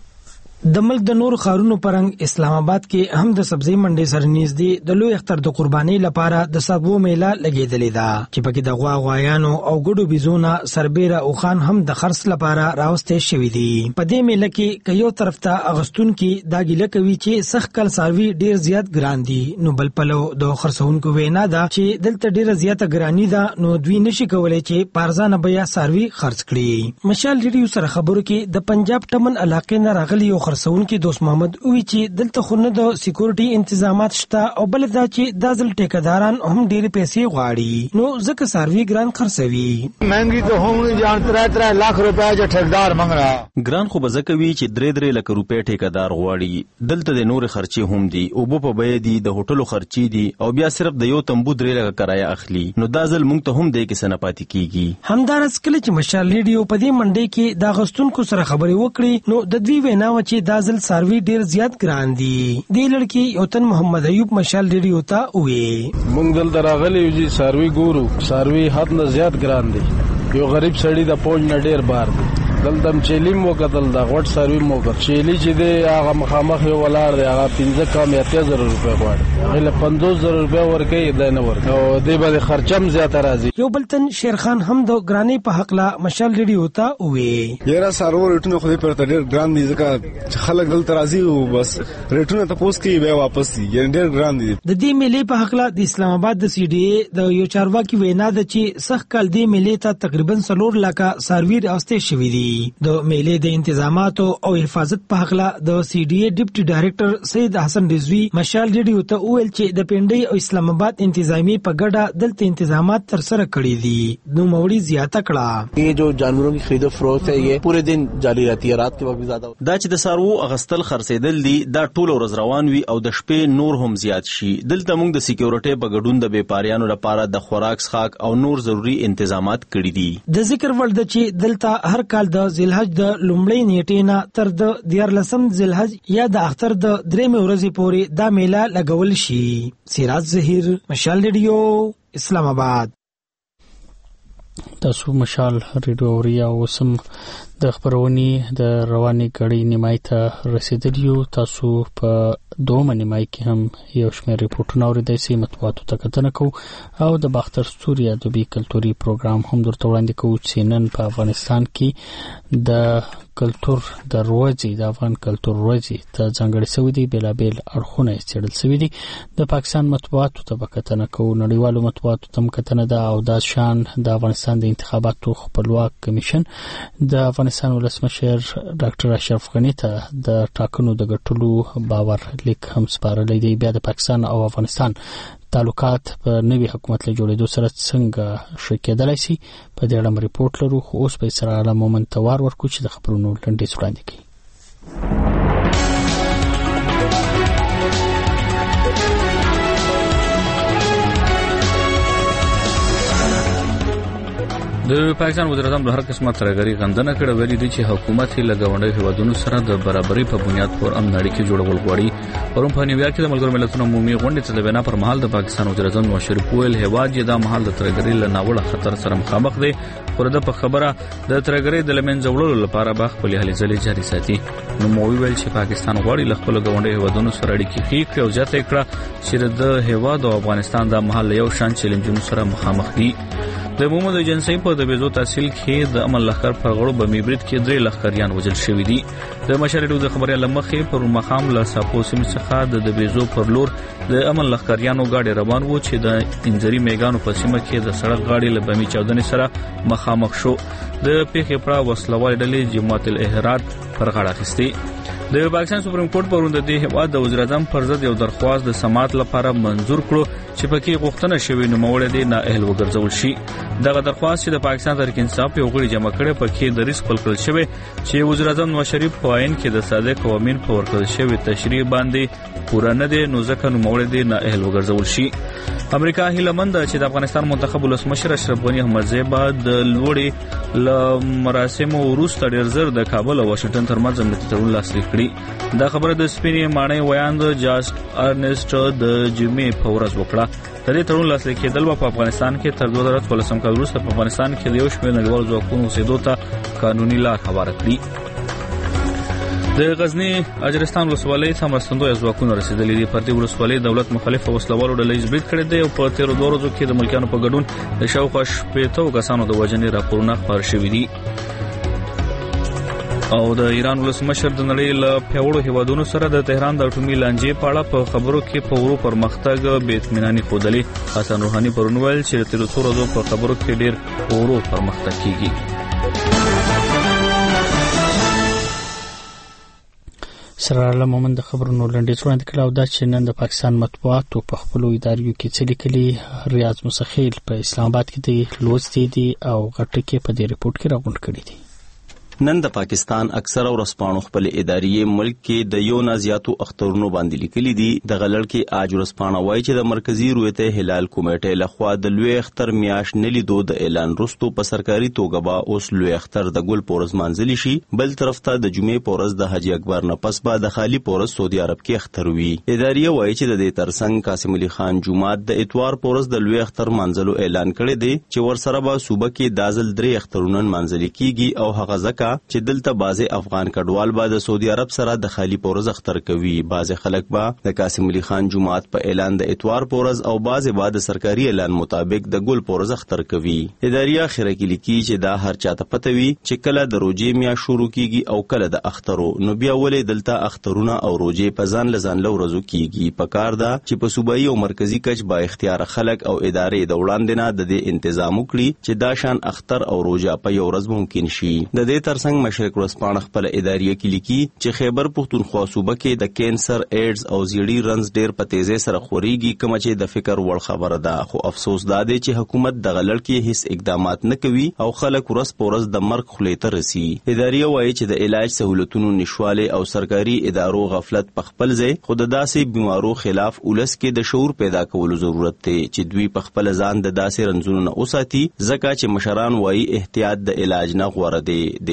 د ملک د نور خارونو پرنګ اسلام آباد کې هم د سبزی منډي سره نږدې د لوی اختر د قربانۍ لپاره د سبو میله لګیدلې ده چې پکې د غوا غوایانو او ګډو بيزونه سربېره او خان هم د خرڅ لپاره راوستي شوی دي. په دې میله کې کيو طرف ته اغستون کې دا ګیله کوي چې سخت کل ساروي ډیر زیات ګران دي نو بل پلو د خرڅونکو وینا ده چې دلته ډیره زیاته ګرانی ده نو دوی نشي کولای چې پارزانه بیا ساروي خرڅ کړي. مشال ریډیو سره خبرو کې د پنجاب ټمن علاقې نه راغلي او خرڅون کې دوست محمد وی چې دلته خو نه د سکیورټي تنظیمات شته او بل دا چې د ځل ټیکداران هم ډېر پیسې غواړي نو ځکه ساروي ګران خرڅوي. مهنګي ته هم ځان تر تر لک روپیا چې ټیکدار منګرا ګران خو بزکوي چې درې درې لک روپیا ټیکدار غواړي. دلته د نور خرچي هم دي او په بې دي د هوټلو خرچي دي او بیا صرف د یو تمبو درې لک کرایه اخلي نو دا ځل مونږ ته هم د کې سنپاتې کیږي. همدارس کله چې مشال ریډیو په دې منډي کې د غستونکو سره خبرې وکړي نو د دوی وینا و چې دا ځل ساروي ډیر زیات ګران دي. دې لړکی یو تن محمد ایوب مشال ریډیو ته وې مونږ دل دراغلی یو چې ساروي ګورو ساروي حد نه زیات ګران دي. یو غریب سړی د پوج نه ډیر بار دی دلته چيلي مو کتل دا غټ ساروي مو کتل چيلي چې دی هغه مخامخ یو ولار دی هغه پنځه کم یا اتیا زره روپیا غواړي هغه له پنځوس زره روپیا ورکوي دا نه ورکوي او دی باندې خرچم زیاته راځي. یو بل تن شیرخان هم د ګرانی په حق لا مشال ریډیو ته وې یاره سارو ریټونه خو دې پرته ډیر ګران دي ځکه خلک دلته راځي او بس ریټونه تاسو کې به واپس دي یعنی ډیر ګران دي. د دې میلې په حق لا د اسلام آباد د سی ډي اي د یو چارواکي وینا ده چې سخت کال دې میلې ته تقریبا څلور لکه ساروي راستي شوی دي. د میلې د انتظامات او حفاظت په حق لا د سی ډي اي ډیپټي ډایریکټر سید حسن رضوی مشال ریډیو ته ویل چې د پنډي او اسلام آباد انتظامی په ګډه دلته انتظامات تر سره کړی دي نو موړي زیاته کړه. یہ جو جانوروں کی خرید و فروخت ہے یہ پورے دن جاری رہتی ہے رات کے وقت زیادہ دا چې د سارو اغستل خرڅېدل دي دا ټول ورځ روان وي او د شپې نور هم زیات شي. دلته موږ د سکیورټي په ګډون د بیپاریانو لپاره د خوراک څښاک او نور ضروری انتظامات کړی دي. د ذکر ول د چې دلته هر کال د د ذیلحج د لومړۍ نیټې نه تر د دیارلسم ذیلحج یا د اختر د درېمې ورځې پورې دا میله لګول شي. سراج ظهیر، مشال ریډیو، اسلام آباد. تاسو مشال ریډیو اوري او سم د خبرونې د رواني غړي نیمای ته رسیدلیو. تاسو په دوه نیمای کې هم یو شمېر ریپورتونه اوریدای شئ. مطبوعاتو ته کتنه کوو او د باختر ستوري ادبي کلتوري پروګرام هم درته وړاندې کوو چې نن په افغانستان کې د کلتور د ورځې د افغان کلتور ورځې ته ځانګړي شوی دی. بیلابیل اړخونه یې څېړل شوي دي. د پاکستان مطبوعاتو ته به کتنه کوو، نړیوالو مطبوعاتو ته هم کتنه ده او دا شان د افغانستان د انتخاباتو خپلواک کمیشن د افغانستان ولسمشر ډاکټر اشرف غني ته د ټاکنو د ګټلو باور لیک هم سپارلی دی. بیا د پاکستان او افغانستان تعلقات په نوي حکومت له جوړېدو سره څنګه ښه کېدلی شي، په دې اړه ریپورت لرو. خو اوس به سره له مومن توار ورکو چې د خبرونو لنډیز وړاندې کړي. د پاکستان وزیر اعظم د هر قسمه ترګری غندنه کړې ویلي دي چې حکومت یې لګاونډي هیوادونو سره د برابرۍ په بنیاد پر امن اړیکې جوړول غواړي. پرون په نیویارک کې د ملګرو ملتونو عمومي غونډې ته د بنا پر مهال د پاکستان وزیر اعظم نواز شریف ویل هیواد یې د مهال د ترګری له ناوړه خطر سره مخامخ دی. خورده په خبره د ترګری د لمن زولولو لپاره به خپل هلې ځلې جاري ساتي. نو مو ویل چې پاکستان غواړي له خپل ګاونډي هیوادونو سره اړیکې ښې کړي او ځکه کړه چې د هیواد او افغانستان د مهال یو شان چیلنجونو سره مخامخ دي. د محمد ایجنسی په د بیزو تحصیل کې د امن لخر پر غړو په میبرید کې درې لخریان وژل شوي دي. د مشرډو د خبري لمخې پر مخام له ساپو سیم څخه د بیزو پر لور د امن لخریانو گاډي روان وو چې د انځري میګانو په سیمه کې د سړک غاډي له بمی چاودنې سره مخامخ شو. د پیښې پر وسلوال ډلې جماعت الاحرار پر غاړه اخیستي. د پاکستان سپریم کورټ پروند د هیواد د وزیر اعظم پر ضد یو درخواست د سماعت لپاره منزور کړو چې پکې غوښتنه شوې نوموړی دی نااهل وګرځول شي. دغه درخواست چې د پاکستان تحریک انصاف یو غړي جمع کړي پکې د ریس خپل کړل شوی چې وزیر اعظم نواز شریف په عین کې د صادق قوانین په ورکړل شوی تشریح باندې پوره نه دی، نو ځکه نوموړی دی نااهل وګرځول شي. امریکا هیله مند چې د افغانستان منتخب ولسمشر اشرف غني احمدزی بعد د لوړې ل مراسمو وروسته ډیر زر د کابل او واشنگټن ترمنځ امنیتي تړون لاسلیک کړي. دا خبره د سپینې ماڼۍ ویاند جاست ارنست د جمعې په ورځ وکړه. د دې تړون لاسلیک کېدل په افغانستان کې تر دوه زره څوارلسم کال وروسته په افغانستان کې د یو شمېر نړیوالو ځواکونو اوسېدو ته قانوني لار هواره کړي. د غزنی اجرستان ولسوالۍ ته مرستندوی ځواکونه رسیدلي دي. پر دې ولسوالۍ دولت مخالف وسلوالو ډلې برید کړی دی او په تیرو دوه ورځو کې د ملکیانو په ګډون د شاوخوا شپېته کسانو د وژنې راپورونه خپاره شوي دي. او د ایران ولسمشر د نړۍ له پیاوړو هیوادونو سره د تهران د اټومي لانجې په اړه په خبرو کې په ورو پرمختګ بې اطمیناني ښودلې. حسن روحاني پرون ویل چې د تیرو څو ورځو په خبرو کې ډېر ورو پرمختګ کیږي. سره له مومن د خبرونو لنډیز وړاندې کړل او دا چې نن د پاکستان مطبوعاتو په خپلو اداریو کې څه لیکلي. ریاض مسخیل په اسلام آباد کې دی لوستي دي او غټکې په دې ریپورت کې راغونډ کړي دي. نن د پاکستان اکثره ورځپاڼو خپل اداري ملک کې د یو نه زیاتو اخترونو باندې لیکلي دي. د غلړ کې آج ورځپاڼه وایي چې د مرکزی رویته هلال کمیټې لخوا د لوی اختر میاش نه لیدو د اعلان وروسته په سرکاري توګه به اوس لوی اختر د ګل پورز مانځلي شي. بل طرف ته د جمعې پورز د حاجی اکبر نه پس به د خالی پورز سعودي عرب کې اختر وي. اداري وایي چې د دې ترڅنګ قاسم علي خان جمعات د اتوار پورز د لوی اختر مانځلو اعلان کړی دی چې ورسره به صوبه کې دازل درې اخترونه مانځل کیږي او هغه ځکه چې دلته بعض افغان کډوال به د سعودي عرب سره د خالی پورز اختر کوي. بعض خلک به د قاسم علي خان جمعات په اعلان د اتوار پورز او بعض به د سرکاري اعلان مطابق د ګل پورز اختر کوي. اداري اخره کې لیکي چې دا هر چاته پته وي چې کله د روزې میا شروع کیږي او کله د اخترو، نو بیا ولې دلته اخترونه او روزې په ځان لزان لورزو کیږي. پکار دا چې په صوبایي او مرکزی کچ با اختیار خلک او ادارې د وړاندې نه د دې تنظیم وکړي چې دا شان اختر او روزه په یو ورځ ممکن شي. د دې ترڅنګ مشرق ورځپاڼه خپل اداري کې لیکي چې خیبر پختونخوا صوبه کې د کینسر، ایډز او زیړی رنز ډیر په تیزی سره خوريږي، کوم چې د فکر وړ خبره ده. خو افسوس دا دی چې حکومت د غلړ کې هیڅ اقدامات نه کوي او خلک ورځ په ورځ د مرګ خولې ته رسي. اداري وایي چې د علاج سہولتونو نشواله او سرکاري ادارو غفلت په خپل ځای خو د داسې بیمارو خلاف ولس کې د شعور پیدا کولو ضرورت دی چې دوی په خپل ځان د داسې رنځونو نه اوساتي، ځکه چې مشران وایي احتیاط د علاج نه غوړه دی. د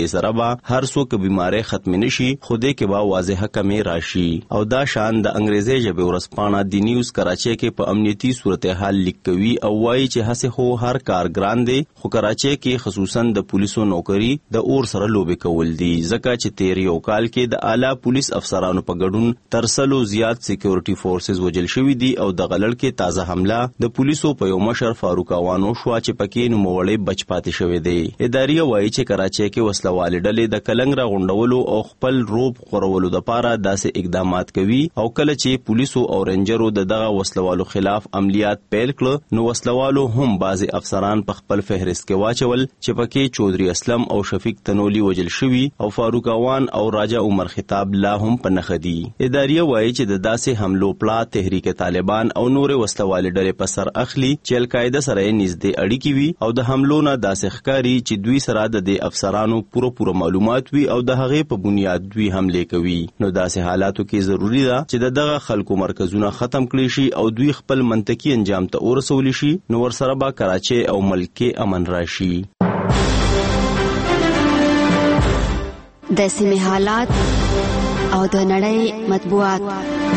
دې سره به هر څوک بیماری ختم نشي خو دې کې به واضحه کمی راشي. او دا شان د انګریزي ژبې ورځپاڼه دی نیوز کراچي کې په امنیتي صورتحال لیک کوي او وایي چې هڅه خو هر کار ګران دی خو کراچي کې خصوصا د پولیسو نوکری د اور سره لوبې کول دي ځکه چې تیر یو کال کې د اعلی پولیس افسرانو په ګډون ترسلو زیات سکیورټي فورسز وجل شوی دي او د غلړ کې تازه حمله د پولیسو په یو مشر فاروق اوانو شو چې پکې نوموړی بچ پاتې شوی دی. اداري وایي چې کراچي کې وسلوال ډلې د کلنګ را غونډولو او خپل روب خورولو لپاره داسې اقدامات کوي او کله چې پولیسو او رینجرو د دغه وسلوالو خلاف عملیات پیل کړ نو وسلوالو هم بعضی افسران په خپل فهرست کې واچول چې پکې چودري اسلم او شفیق تنولی وجل شوی او فاروق اوان او راجا عمر خطاب لا هم په نخ دي. اداري وایي چې د داسې حملو پلا تحریک طالبان او نور وسلوال ډلې په سر اخلي چې القاعده سره نږدې اړیکې وي او د حملو نه داسې ښکاري چې دوی سره د دې افسرانو پوره پوره معلومات وي او د هغې په بنیاد دوی حمله کوي. نو داسې حالاتو کې ضروری ده چې د دغه خلکو مرکزونه ختم کړي شي او دوی خپل منطقي انجام ته ورسول شي نو ورسره به کراچي او ملک کې امن راشي. د سیمې حالات او د نړۍ مطبوعات.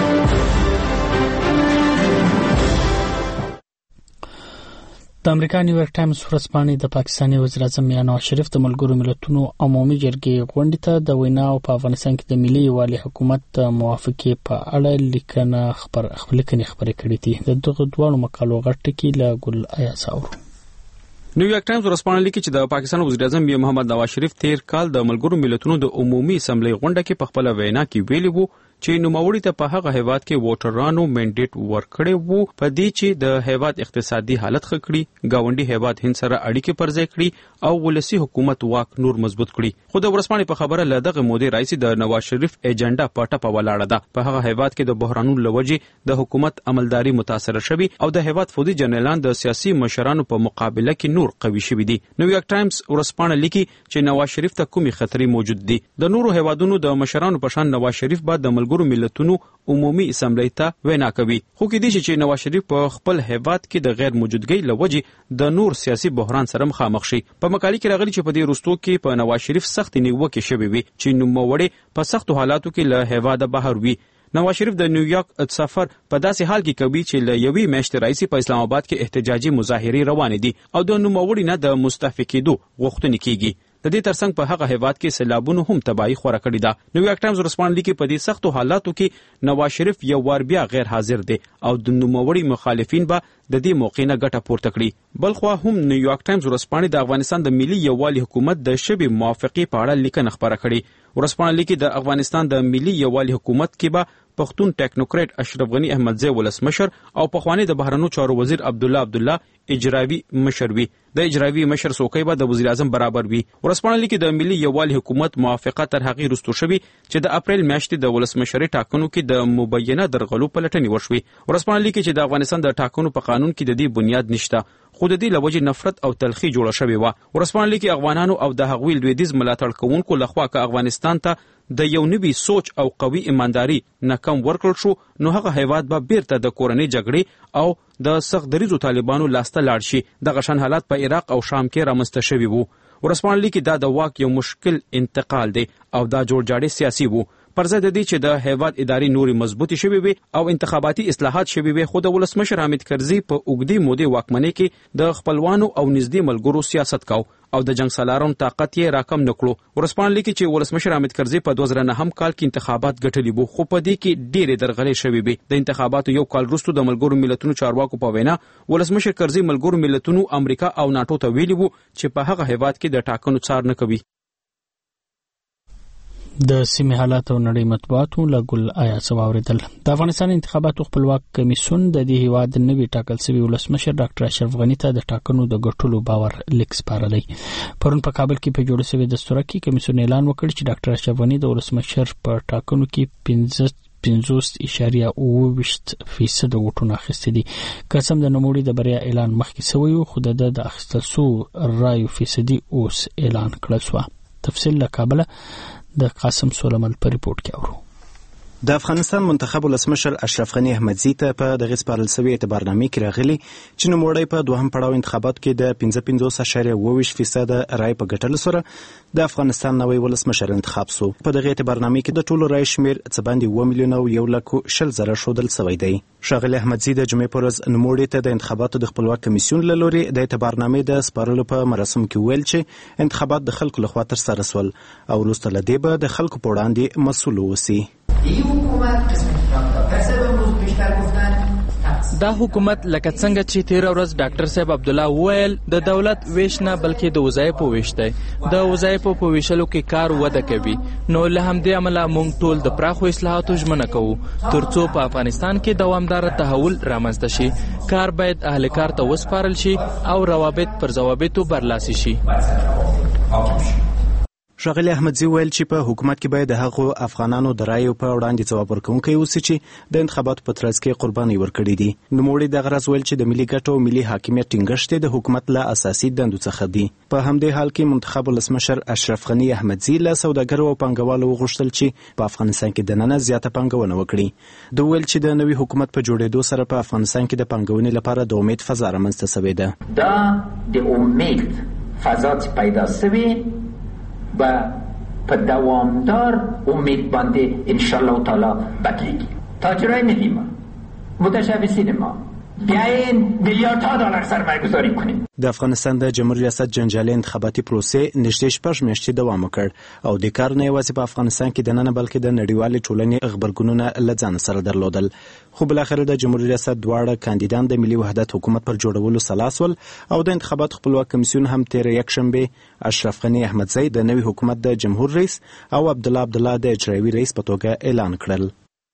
د امریکا نیویارک ټایمز ورځپاڼې د پاکستاني وزیر اعظم میاں نواز شریف د ملګرو ملتونو عمومي جرګې غونډې ته د وینا او په افغانستان کې د ملي یووالي حکومت موافقې په اړه لیکنه خبر خپل لیکنې خبرې کړې دي. د دغه دوه مقالو غټ ټکی له ګل ایاز اورو. نیویارک ټایمز ورځپاڼه لیکي چې د پاکستان وزیر اعظم میاں محمد نواز شریف تیر کال د ملګرو ملتونو د عمومي اسمبلی غونډه کې په خپل وینا کې ویلي وو چې نوموړي ته په هغه هیواد کې ووټرانو منډیټ ورکړی وو په دې چې د هیواد اقتصادي حالت ښه کړي ګاونډي هیواد هند سره اړیکې پرځای کړي او ولسی حکومت واک نور مضبوط کړي. خو د ورځپاڼې په خبره له دغه مودې راځي د نواز شریف ایجنډا په ټپه ولاړه ده. په هغه هیواد کې د بحرانونو له وجې د حکومت عملداري متاثره شوي او د هیواد فوجي جنرالان د سیاسي مشرانو په مقابله کې نور قوي شوي دي. نیویارک ټایمز ورځپاڼه لیکي چې نواز شریف ته کومې خطرې موجود دي. د نورو هیوادونو د مشرانو په شان نواز شریف به د ملګرو ملتونو عمومي اسمبلی ته وینا کوي خو کې دي چې نواز شریف په خپل هیواد کې د غیر موجودګۍ لوجې د نور سیاسي بحران سره مخامخ شي. په مقالې کې راغلي چې په دې وروستو کې په نواز شریف سخت نیوکې شوې وي چې نوموړی په سختو حالاتو کې له هیواده بهر وي. نواز شریف د نیویارک سفر په داسې حال کې کوي چې له یوې میاشتې راهیسې په اسلام آباد کې احتجاجي مظاهرې روانې دي او د نوموړي نه د مستعفي کېدو غوښتنې کیږي. د دې ترڅنګ په هغه هیواد کې سیلابونو هم تباہي خوره کړې ده. نیویارک ټایمز ورځپاڼه لیکي په دې سختو حالاتو کې نواز شریف یو وار بیا غیر حاضر دی او د نوموړي مخالفین به د دې موقع نه ګټه پورته کړي. بلخوا هم نیویارک ټایمز ورځپاڼه د افغانستان د ملي یووالي حکومت د شبي موافقې په اړه لیکنه خبره کړې. ورځپاڼه لیکي د افغانستان د ملي یووالي حکومت کې به پښتون ټیکنوکریټ اشرف غنی احمدزی ولسمشر او پخوانی د بهرنیو چارو وزیر عبد الله عبد الله اجرایی مشر وي. د اجرایی مشر څوکۍ به د وزیر اعظم برابر وي. ورځپاڼه لیکي د ملي یووالي حکومت موافقه تر هغې وروسته شوې چې د اپریل میاشتې د ولسمشرۍ ټاکنو کې د مبینه درغلو پلټنې وشوې. ورځپاڼه لیکي چې د افغانستان د ټاکنو په قانون کې د دې بنیاد نشته خو د دې له وجې نفرت او تلخي جوړه شوې وه. ورځپاڼه لیکي افغانانو او د هغوی لویدیځ ملاتړ کوونکو لخوا که افغانستان ته د یو نوي سوچ او قوي ایمانداري نه کم ورکړل شو نو هغه هیواد به بیرته د کورنۍ جګړې او د سخت دریځو طالبانو لاسته لاړ شي. دغه شان حالات په عراق او شام کې رامنځته شوي وو. ورځپاڼه لیکي دا د واک یو مشکل انتقال دی او دا جوړجاړی سیاسي وو. پر ضد د دې چې د هیواد اداري نوري مضبوطی شوي وي او انتخاباتي اصلاحات شوي وي خو د ولسمشر حامد کرزي په اوږدې مودې واکمنۍ کې د خپلوانو او نږدې ملګرو سیاست کاو او د جنگ سالارانو طاقت یې راکم نکړو. ورځپاڼه لیکي چې ولسمشر حامد کرزي په دوه زره نهم کال کې انتخابات ګټلي وو خو په دې کې ډېرې درغلې شوي وي. د انتخاباتو یو کال وروسته د ملګرو ملتونو چارواکو په وینا ولسمشر کرزي ملګرو ملتونو امریکا او ناټو ته ویلي وو چې په هغه هیواد کې د ټاکنو څار نه کوي. د سیمې حالات او نړۍ مطبوعاتو له ګل ایاز واوریدل. د افغانستان انتخاباتو خپلواک کمیسیون د دې هیواد نوي ټاکل شوی ولسمشر ډاکټر اشرف غنی ته د ټاکنو د ګټلو باور لیک سپارلی. پرون په کابل کې په جوړ شوی دستور کې کمیسیون اعلان وکړ چې ډاکټر اشرف غنی د ولسمشر په ټاکنو کې پنځه پنځوس اشاریه اوه ویشت فیصد ووټونه اخیستي دي. قسم د نوموړي د بریا اعلان مخکې شوی و خو د د اخیستل سو رایو فیصدي اوس اعلان کړل شو. تفصیل له کابل د قاسم سولمل په ریپورت کې اورو. د افغانستان منتخب ولسمشر اشرف غنی احمدزي ته په دغه سپارل شوی اعتبارنامې کې راغلي چې نوموړی په دوهم پړاو انتخابات کې د پنځه پنځوس اعشاریه اووه ویشت فیصد رای په ګټلو سره د افغانستان نوی ولسمشر انتخاب سو. په دغه اعتبارنامې کې د ټولو رای شمیر څه باندې اووه میلیونه او یو لک شل زره ښودل شوی دی. ښاغلي احمدزي د جمعې په ورځ نوموړي ته د انتخاباتو د خپلواک کمیسیون له لوري د اعتبارنامې د سپارلو په مراسم کې ویل چې انتخابات د خلکو لخوا ترسره سول او وروسته له دې به د خلکو په وړاندې مسؤل اوسي. دا حکومت لکه څنګه چې تیر ورځ ډاکټر صاحب عبدالله وویل د دولت ویش نه بلکې د وظایفو ویش دی. د وظایفو په ویشلو کې کار وده کوي. نو له همدې امله موږ ټول د پراخو اصلاحاتو ژمنه کوو ترڅو په افغانستان کې دوامدار تحول رامنځته شي. کار باید اهل کار ته وسپارل شي او روابط پر ضوابطو برلاسي شي. ښاغلي احمدزي ویل چې په حکومت کې باید د هغو افغانانو د رایو په وړاندې ځواب ورکوونکی اوسي چې د انتخاباتو په ترڅ کې قرباني ورکړي دي. نوموړي دغه راز ویل چې د ملي ګټو او ملي حاکمیت ټینګښت د حکومت له اساسي دندو څخه دي. په همدې حال کې منتخب ولسمشر اشرف غنی احمدزي له سوداګرو او پانګوالو وغوښتل چې په افغانستان کې دننه زیاته پانګونه وکړي. دوی ویل چې د نوي حکومت په جوړېدو سره په افغانستان کې د پانګونې لپاره د امید فضا رامنځته شوې ده. دا د امید فضا چې پیدا شوې و په دوامدار امید باندې ان شاء الله تعالی بدلیږي. تاجرای ملی ما، متشبثین ما بیاین میلیاردها دلار سرمایه گذاری کنیم. د افغانستان د جمهوریت ریاست جنجالي انتخاباتي پروسې نږدې شپږ میاشتې دوام وکړ او د کار نه یوازې په افغانستان کې دننه بلکې د نړیوالې ټولنې خبرګونونه له ځان سره درلودل. خو بلاخره د جمهوریت ریاست دواړه کاندیدان د ملي وحدت حکومت پر جوړولو سلا سول او د انتخاباتو خپلواک کمیسیون هم تیر یکشنبه اشرف غنی احمدزي د نوي حکومت د جمهور رئیس او عبدالله عبدالله د اجرایوي رئیس په توګه اعلان کړل.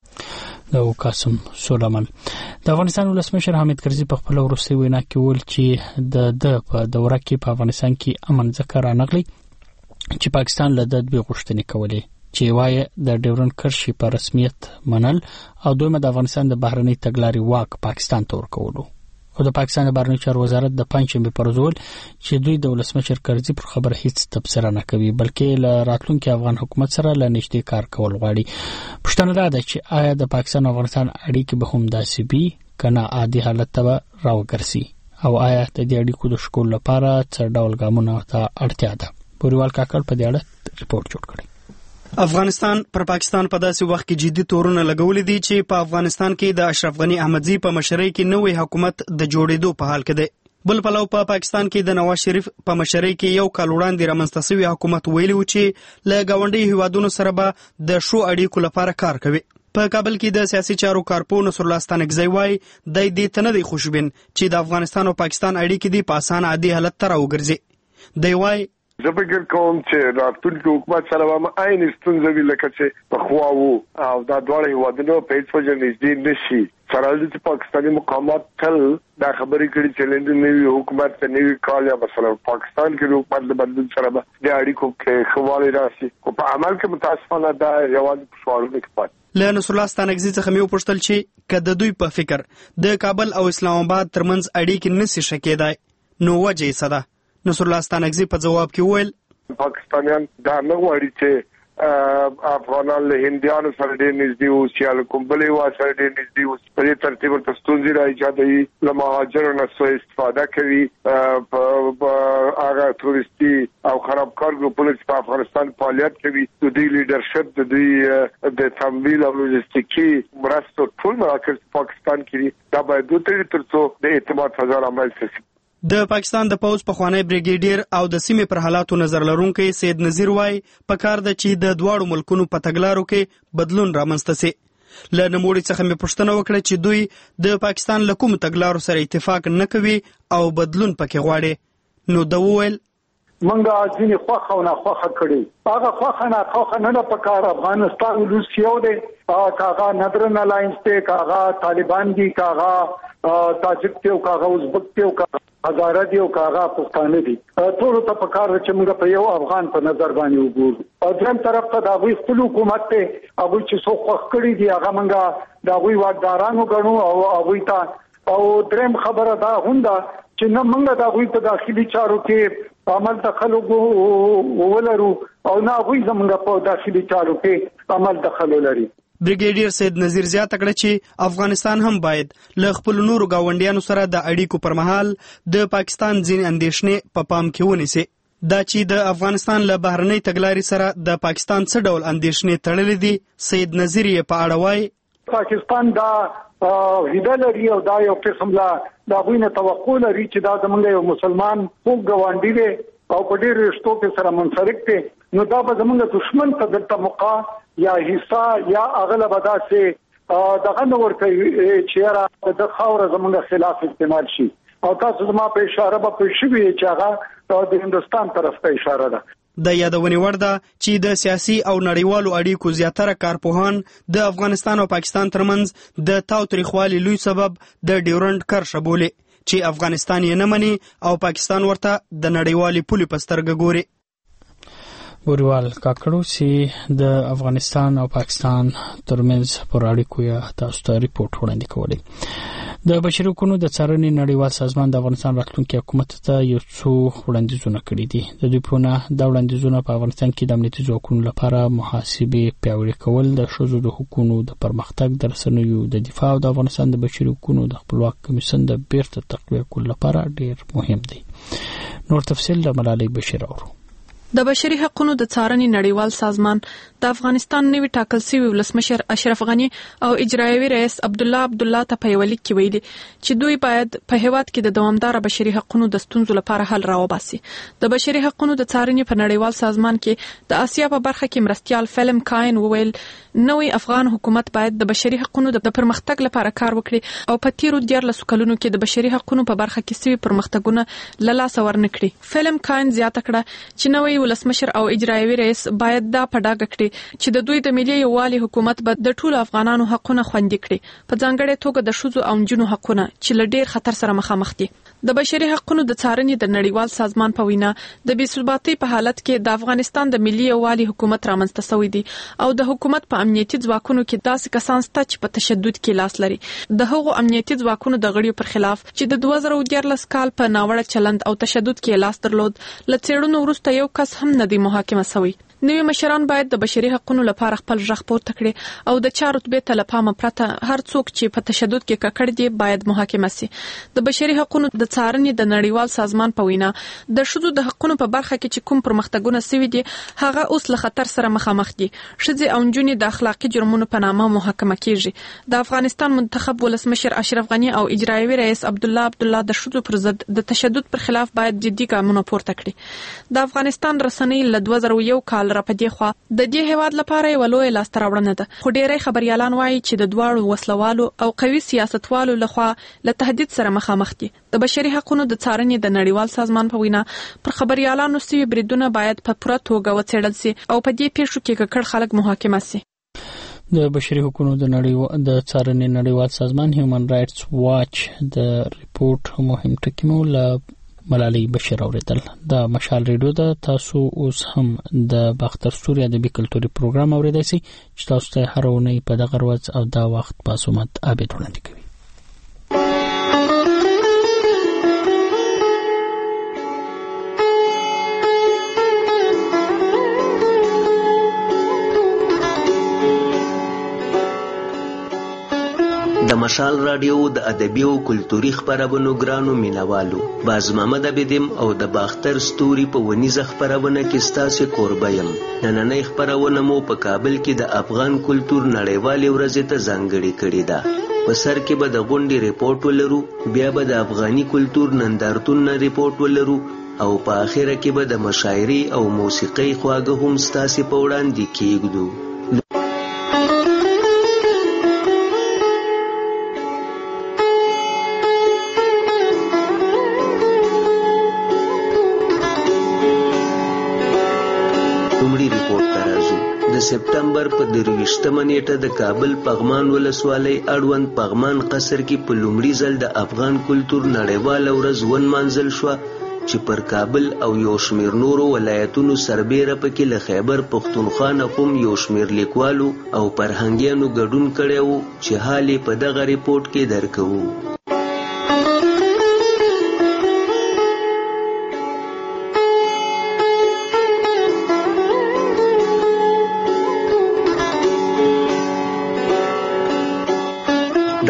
د قاسم سولمان د افغانستان ولسمشر حامد کرزي په خپل وروستي وینا کې ویل چې د د په دوره کې په افغانستان کې امن ځکه رانغلی چې پاکستان له ددبي غوښتنې کولې چې وایي د ډیورن کرښې په رسمیت منل او دویمه د افغانستان د بهرنۍ تګلارې واک پاکستان ته ورکولو. خو د پاکستان د بهرنیو چارو وزارت د پنځشنبه پر ورځ ویل چې دوی د ولسمشر کرزي پر خبره هیڅ تبصره نه کوي بلکې له راتلونکي افغان حکومت سره له نږدې کار کول غواړي. پوښتنه دا ده چې آیا د پاکستان او افغانستان اړیکې به هم داسې وي کنه عادي حالت ته راوګرځي او آیا د دې اړیکو د شکول لپاره څه ډول ګامونه ته اړتیا ده. پوریوال کاکړ په دې اړه ریپورت جوړ کړی. افغانستان پر پاکستان په داسې وخت کې جدي تورونه لګولې دي چې په افغانستان کې د اشرف غنی احمدزي په مشرۍ کې نوې حکومت د جوړېدو په حال کې دی. بل پلو په پاکستان کې د نواز شریف په مشرۍ کې یو کال وړاندې رامنځته شوی حکومت ویلي و چې له ګاونډي هیوادونو سره به د شو اړیکو لپاره کار کوي. په کابل کې د سیاسي چارو کارپو نصر الله ستانکزی وایي د دې ته نه دی خوشبین چې د افغانستان او پاکستان اړیکې دي په اسان عادي حالت ته راوګرځي. دی وایي زه فکر کوم چې راتلونکي حکومت سره به عین ستونزه وي لکه چې پخوا وو او دا دواړه هیوادونه په هیڅ وجه نږدې نشي. سره چې پاکستاني مقامات تل دا خبرې کړي چې د نوي حکومت په نوي کال یا مثلا پاکستان کې حکومت د بدلون سره به د اړیکو کې خواله راشي او په عمل کې متاسفانه دا یوازې په سوالونو کې پاتې. له نصر الله ستانکزي څخه مې وپوښتل چې کله دوی په فکر د کابل او اسلام آباد ترمنځ اړیکې نشي شکېدای نو وجه یې څه ده. نصر الله ستانکزي په جواب کې وویل پاکستانیان دا نه غواړي چې افغانان له هندیانو سره ډېر نږدې اوسي یا له کوم بلې هېواد سره ډېر نږدې اوسي. په دې ترتیب ورته ستونزې راایجادوي، له مهاجرو نه سوء استفاده کوي، په هغه تورستي او خرابکار ګروپونو چې په افغانستان فعالیت کوي د دوی لیډرشپ د دوی د تمویل او لوجستیکي مرستو ټول مراکز پاکستان کې دا باید وتړي تر څو د اعتماد فضا رامنځته شي. د پاکستان د پوز پخوانی بریګیډیر او د سیمې پر حالاتو نظر لرونکي سید نذیر وای په کار د چې د دواړو ملکونو په تګلارو کې بدلون رامنځته سي. له نوموړي څخه مې پوښتنه وکړه چې دوی د پاکستان له کوم تګلارو سره اتفاق نه کوي او بدلون پکې غواړي. نو د وویل منګه ځینې خوخه او نه خوخه کړي هغه خوخه نه خوخه نه په کار افغانستان روسیو دی کاغه ندرن الاینس دی کاغه طالبان دی کاغه تاجک دی او کاغه ازبک دی او کاغه هزاره دی او کاغه پښتانه دی ټول ته په کار چې موږ په یو افغان په نظر باندې وګورو. او دریم طرف ته د غوي خپل حکومت ته هغه چې څو خوخ کړي دی هغه موږ د غوي واکدارانو غنو او هغه ته او دریم خبره دا هوندا چې نه موږ د غوي په داخلي چارو کې عمل دخل ولرو او نه غوي زموږ په داخلي چارو کې عمل دخل لري. بریګیډیر سید نذیر زیاته کړه چې افغانستان هم باید له خپل نورو گاونډیانو سره د اړیکو پر مهال د پاکستان ځینې اندېښنې په پام کې ونیسي. دا چې د افغانستان له بهرنۍ تګلارې سره د پاکستان څه ډول اندېښنې تړلې دي، سید نذیر یې په اړه وایي. پاکستان دا هیله لري او دا یو قسم لا دا غوینه توقع لري چې دا زمونږ یو مسلمان خوږ ګاونډی دی او په ډېر رشتو کې سره منسلک دی، نو دا به زمونږ دشمن ته دلته موقع یا حصہ یا اغلب ادا سه دغه نور کوي چې را د خاور زمونږ خلاف استعمال شي. او تاسو زما په اشاره به پوه شئ چې هغه د هندستان طرف ته اشاره ده. د یادونې وړ ده چې د سیاسي او نړیوالو اړیکو زیاتره کارپوهان د افغانستان او پاکستان ترمنځ د تاوتریخوالي لوی سبب د ډیورنډ کرښه بولي چې افغانستان یې نه مني او پاکستان ورته د نړیوالې پولې په سترګه ګوري. بوریوال کاکړو چې د افغانستان او پاکستان ترمنځ پر اړیکو یا تاسو ته ریپورت وړاندې کولی. د بشري حقوقو د څارنې نړیوال سازمان د افغانستان راتلونکي حکومت ته یو څو وړاندیزونه کړي دي. د دوی په نه دا وړاندیزونه په افغانستان کې د امنیتي ځواکونو لپاره محاسبې پیاوړي کول، د ښځو د حقوقو د پرمختګ د رسنیو د دفاع او د افغانستان د بشري حقوقو د خپلواک کمیسیون د بیرته تقویه کولو لپاره ډېر مهم دي. نور تفصیل د ملالۍ بشیر اورو. د بشري حقوقو د څارنې نړیوال سازمان د افغانستان نوی ټاکل شوی ولسمشر اشرف غنی او اجرایوي رئیس عبد الله عبد الله ته په یو لیک کې ویلي چې دوی باید په هیواد کې د دوامدار بشري حقوقو د ستونزو لپاره حل راوباسي. د بشري حقوقو د څارنې په نړیوال سازمان کې د آسیا په برخه کې مرستيال فلم کاین وویل نوې افغان حکومت باید د بشري حقوقو د پرمختګ لپاره کار وکړي او په تیرو دیارلسو کلونو کې د بشري حقوقو په برخه کې سوي پرمختګونه له لاسه ورنکړي. فلم کاین زیاته کړه چې نوې ولسمشر او اجرایوي رئیس باید دا په ډاګه کړي چې د دوی د ملي یووالي حکومت به د ټولو افغانانو حقونه خوندي کړي، په ځانګړې توګه د ښځو او نجونو حقونه چې له ډېر خطر سره مخامخ دي. د بشري حقوقو د څارنې د نړیوال سازمان په وینا د بې ثباتۍ په حالت کې د افغانستان د ملي یووالي حکومت رامنځته شوی دی او د حکومت په امنیتي ځواکونو کې داسې کسان شته چې په تشدد کې لاس لري. د هغو امنیتي ځواکونو د غړیو پر خلاف چې د دوه زره دیارلس کال په ناوړه چلند او تشدد کې لاس درلود، له څېړنو وروسته یو کس هم نه دی محاکمه شوی. نوی مشران باید د بشري حقوقو لپاره خپل ژغ پورته کړي او د چا رتبې ته له پامه پرته هر څوک چې په تشدد کې ککړ دي باید محاکمه شي. د بشري حقوقو د څارنې د نړیوال سازمان په وینا د ښځو د حقوقو په برخه کې چې کوم پرمختګونه شوي دي هغه اوس له خطر سره مخامخ دي. ښځې او نجونې د اخلاقي جرمونو په نامه محاکمه کیږي. د افغانستان منتخب ولسمشر اشرف غنی او اجرایوي رئیس عبد الله عبد الله د ښځو پر ضد د تشدد پر خلاف باید جدي ګامونه پورته کړي. د افغانستان رسنۍ له دوه زره یو کال را پدې خوا د دې هیواد لپاره یو لوی لاسته راوړنه ده، خو ډېری خبريالان وایي چې د دواړو وسلوالو او قوي سیاستوالو لخوا له تهدید سره مخامخ دي. د بشري حقوقو د څارنې د نړیوال سازمان په وینا پر خبريالانو سوي بریدونه باید په پوره توګه وڅېړل شي او په دې پیښو کې ککړ خلک محاکمه شي. د بشري حقوقو د نړیوال د څارنې نړیوال سازمان هیومن رائټس واچ د ریپورت مهم ټکی مو له ملالۍ بشیر اوریدل. د مشال ریډیو د تاسو اوس هم د باختر ستوري ادبي کلتوري پروګرام اوریدای شئ چې تاسو ته هر اونۍ په دغه ورځ او دا وخت په سمت ابد وړاندې کوي. د مشال رادیو د ادبي او کلتوري خبرونو ګرانو مینوالو، باز محمد عبدم او د باختر ستوري په ونیزه خبرونه کې ستاسو کوربه یم. نننۍ خبرونه مو په کابل کې د افغان کلتور نړیوالې ورځې ته ځانګړې کړې ده. په سر کې به د غونډې ریپورت ولرو، بیا به د افغاني کلتور نندارتون نه ریپورت ولرو او په اخره کې به د مشاعرې او موسیقۍ خواږه هم ستاسو په وړاندې کېږدو. د سپټمبر په درویشتمه نیټه د کابل پغمان ولسوالۍ اړوند پغمان قصر کې په لومړي ځل د افغان کلتور نړیواله ورځ ونمانځل شوه چې پر کابل او یو شمېر نورو ولایتونو سربیره پکې له خیبر پښتونخوا نه هم یو شمېر لیکوالو او فرهنګیانو ګډون کړی و چې حال یې په دغه ریپورت کې درکوو.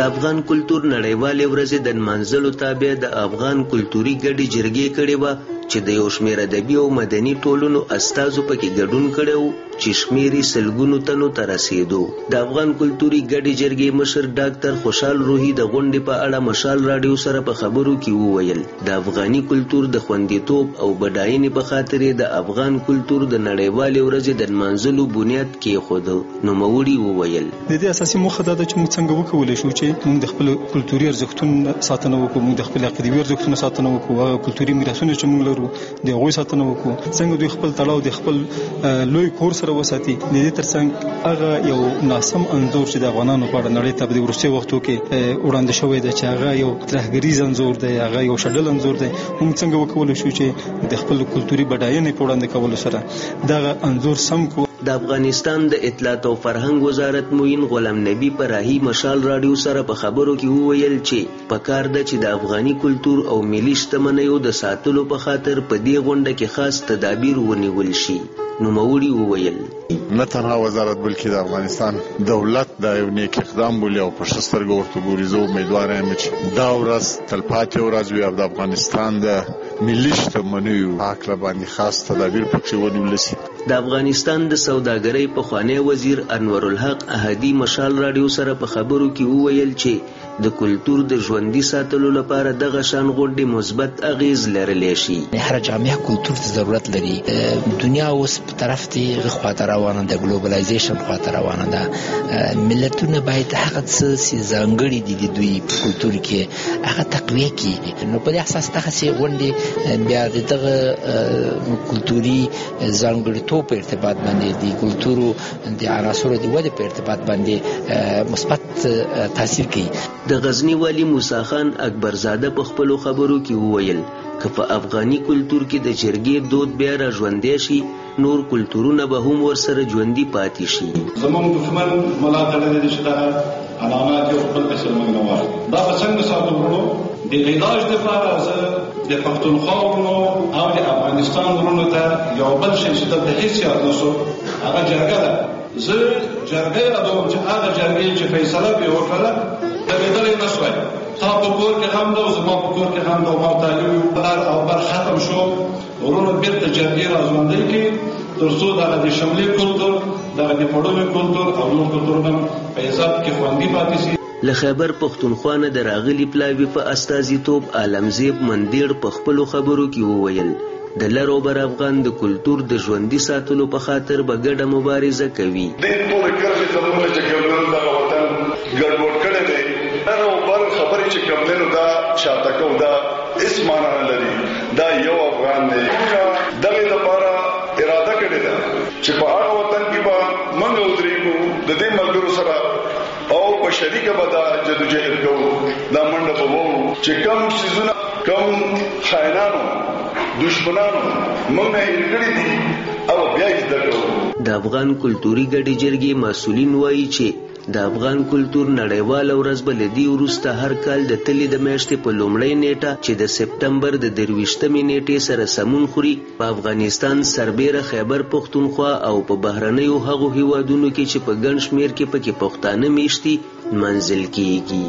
د افغان کلتور نړیوالې ورځې د نمانځلو تابع د افغان کلتوري ګډې جرګې کړې وه چې د یو شمېر ادبي او مدني ټولنو استازو پکې ګډون کړی و چې شمېر یې سلګونو تنو ته رسېدو. د افغان کلتوري ګډې جرګې مشر ډاکټر خوشحال روحي د غونډې په اړه مشال راډیو سره په خبرو کې وویل د افغاني کلتور د خوندیتوب او بډاینې په خاطر د افغان کلتور د نړیوالې ورځې د نمانځلو بنیاد کېښود. نوموړي وویل د دې اساسي موخه دا ده چې موږ څنګه وکولی شو چې موږ د خپل کلتوري ارزښتونو ساتنه وکړو، موږ د خپل عقیدوي ارزښتونو ساتنه وکړو، هغه کلتوري میراثونه چې موږ لرو د هغوی ساتنه وکړو، څنګه دوی خپل تړاو د خپل لوی کور سره وساتي. د دې ترڅنګ هغه یو ناسم انځور چې د افغانانو په اړه نړۍ ته په وروستي وختو کې وړاندې شوی دی چې هغه یو ترهګریز انځور دی، هغه یو شډل انځور دی، موږ څنګه وکولی شو چې د خپل کلتوري بډاینې په وړاندې کولو سره دغه انځور سم کړو. د افغانستان د اطلاعات او فرهنګ وزارت موین غلام نبی پراهی مشال راډیو سره په خبرو کې وویل چې پکار ده چې د افغاني کلتور او ملي شتمنیو د ساتلو په خاطر په دې غونډه کې خاص تدابیر ونیول شي. نوموړي وویل نه تنها وزارت بلکې د افغانستان دولت دا یو نیک اقدام بولي او په ښه سترګه ورته ګوري. زه امیدوار یم چې دا ورځ تلپاتې ورځ وي او د افغانستان د ملي شتمنیو په هکله باندې خاص تدابیر پکې ونیول شي. د افغانستان د سوداګرۍ پخوانی وزیر انور الحق احدي مشال راډیو سره په خبرو کې وویل چې د کلتور د ژوندي ساتلو لپاره دغه شان غونډې مثبت اغیز لرلی شي. هر جامعه کلتور ته ضرورت لري. دنیا اوس په طرف ته خواته روانه ده، ګلوبلایزیشن خواته روانه ده. ملتونه باید هغه څه چې ځانګړي دي د دوی په کلتور کې هغه تقویه کړي. نو په دې اساس دغسې غونډې بیا د دغه کلتوري ځانګړتوب په ارتباط باندې د کلتورو د عناصرو د ودې په ارتباط باندې مثبت تاثیر کوي. د غزنی والی موسی خان اکبرزاده په خپلو خبرو کې وویل که په افغاني کلتور کې د جرګې دود بیا را ژوندی شي نور کلتورونه به هم ورسره ژوندي پاتې شي. زموږ دښمن ملا تړلی دی چې دغه علامات یو خپل پسې موږ نه واخلو. دا به څنګه ساتو وړو د علاج دپاره زه د پښتونخوا ورونو او د افغانستان ورونو ته یو بل شی چې دلته هېڅ یاد نه شو هغه جرګه ده. زه جرګه یادوم چې هغه جرګې چې فیصله پرې وکړله درېدلی نه شوی. تا په کور کې هم ده او زما په کور کې هم ده او ما تعلیم هر او بر ختم شو. ورونو بیرته جرګې را ژوندۍ کړي تر څو دغه د شملي کلتور دغه د پړومې کلتور او نور کلتورونه په عزت کې خوندي پاتې شي. له خیبر پښتونخوا نه د راغلي پلاوي په استازیتوب عالمزیب مندیر په خپلو خبرو کې وویل د لر او بر افغان د کلتور د ژوندي ساتلو په خاطر به ګډه مبارزه کوي. دې ټولې کرښې زموږ چې کوم دغه وطن ګډوډ کړی دی لر او بر خبرې چې کوم دی نو دا شاته کو دا هېڅ معنا نه لري. دا یو افغان دی. دغې لپاره اراده کړې ده چې په هغه وطن کې به موږ ودرېږو د دې ملګرو سره او په شریکه به دا جدوجهد کوو. دا منډه به ووو چې کوم څیزونه کوم خاینانو دشمنانو موږ نه هېر کړي دي او بیا یې زده کوو. د افغان کلتوري ګډې جرګې مسؤلین وایي چې د افغان کلتور نړیواله ورځ به له دې وروسته هر کال د تلې د میاشتې په لومړۍ نیټه چې د سپټمبر د درویشتمې نیټې سره سمون خوري په افغانستان سربیره خیبر پښتونخوا او په بهرنیو هغو هیوادونو کې چې په ګڼ شمېر کې پکې پښتانه میشتي منزل کیږي.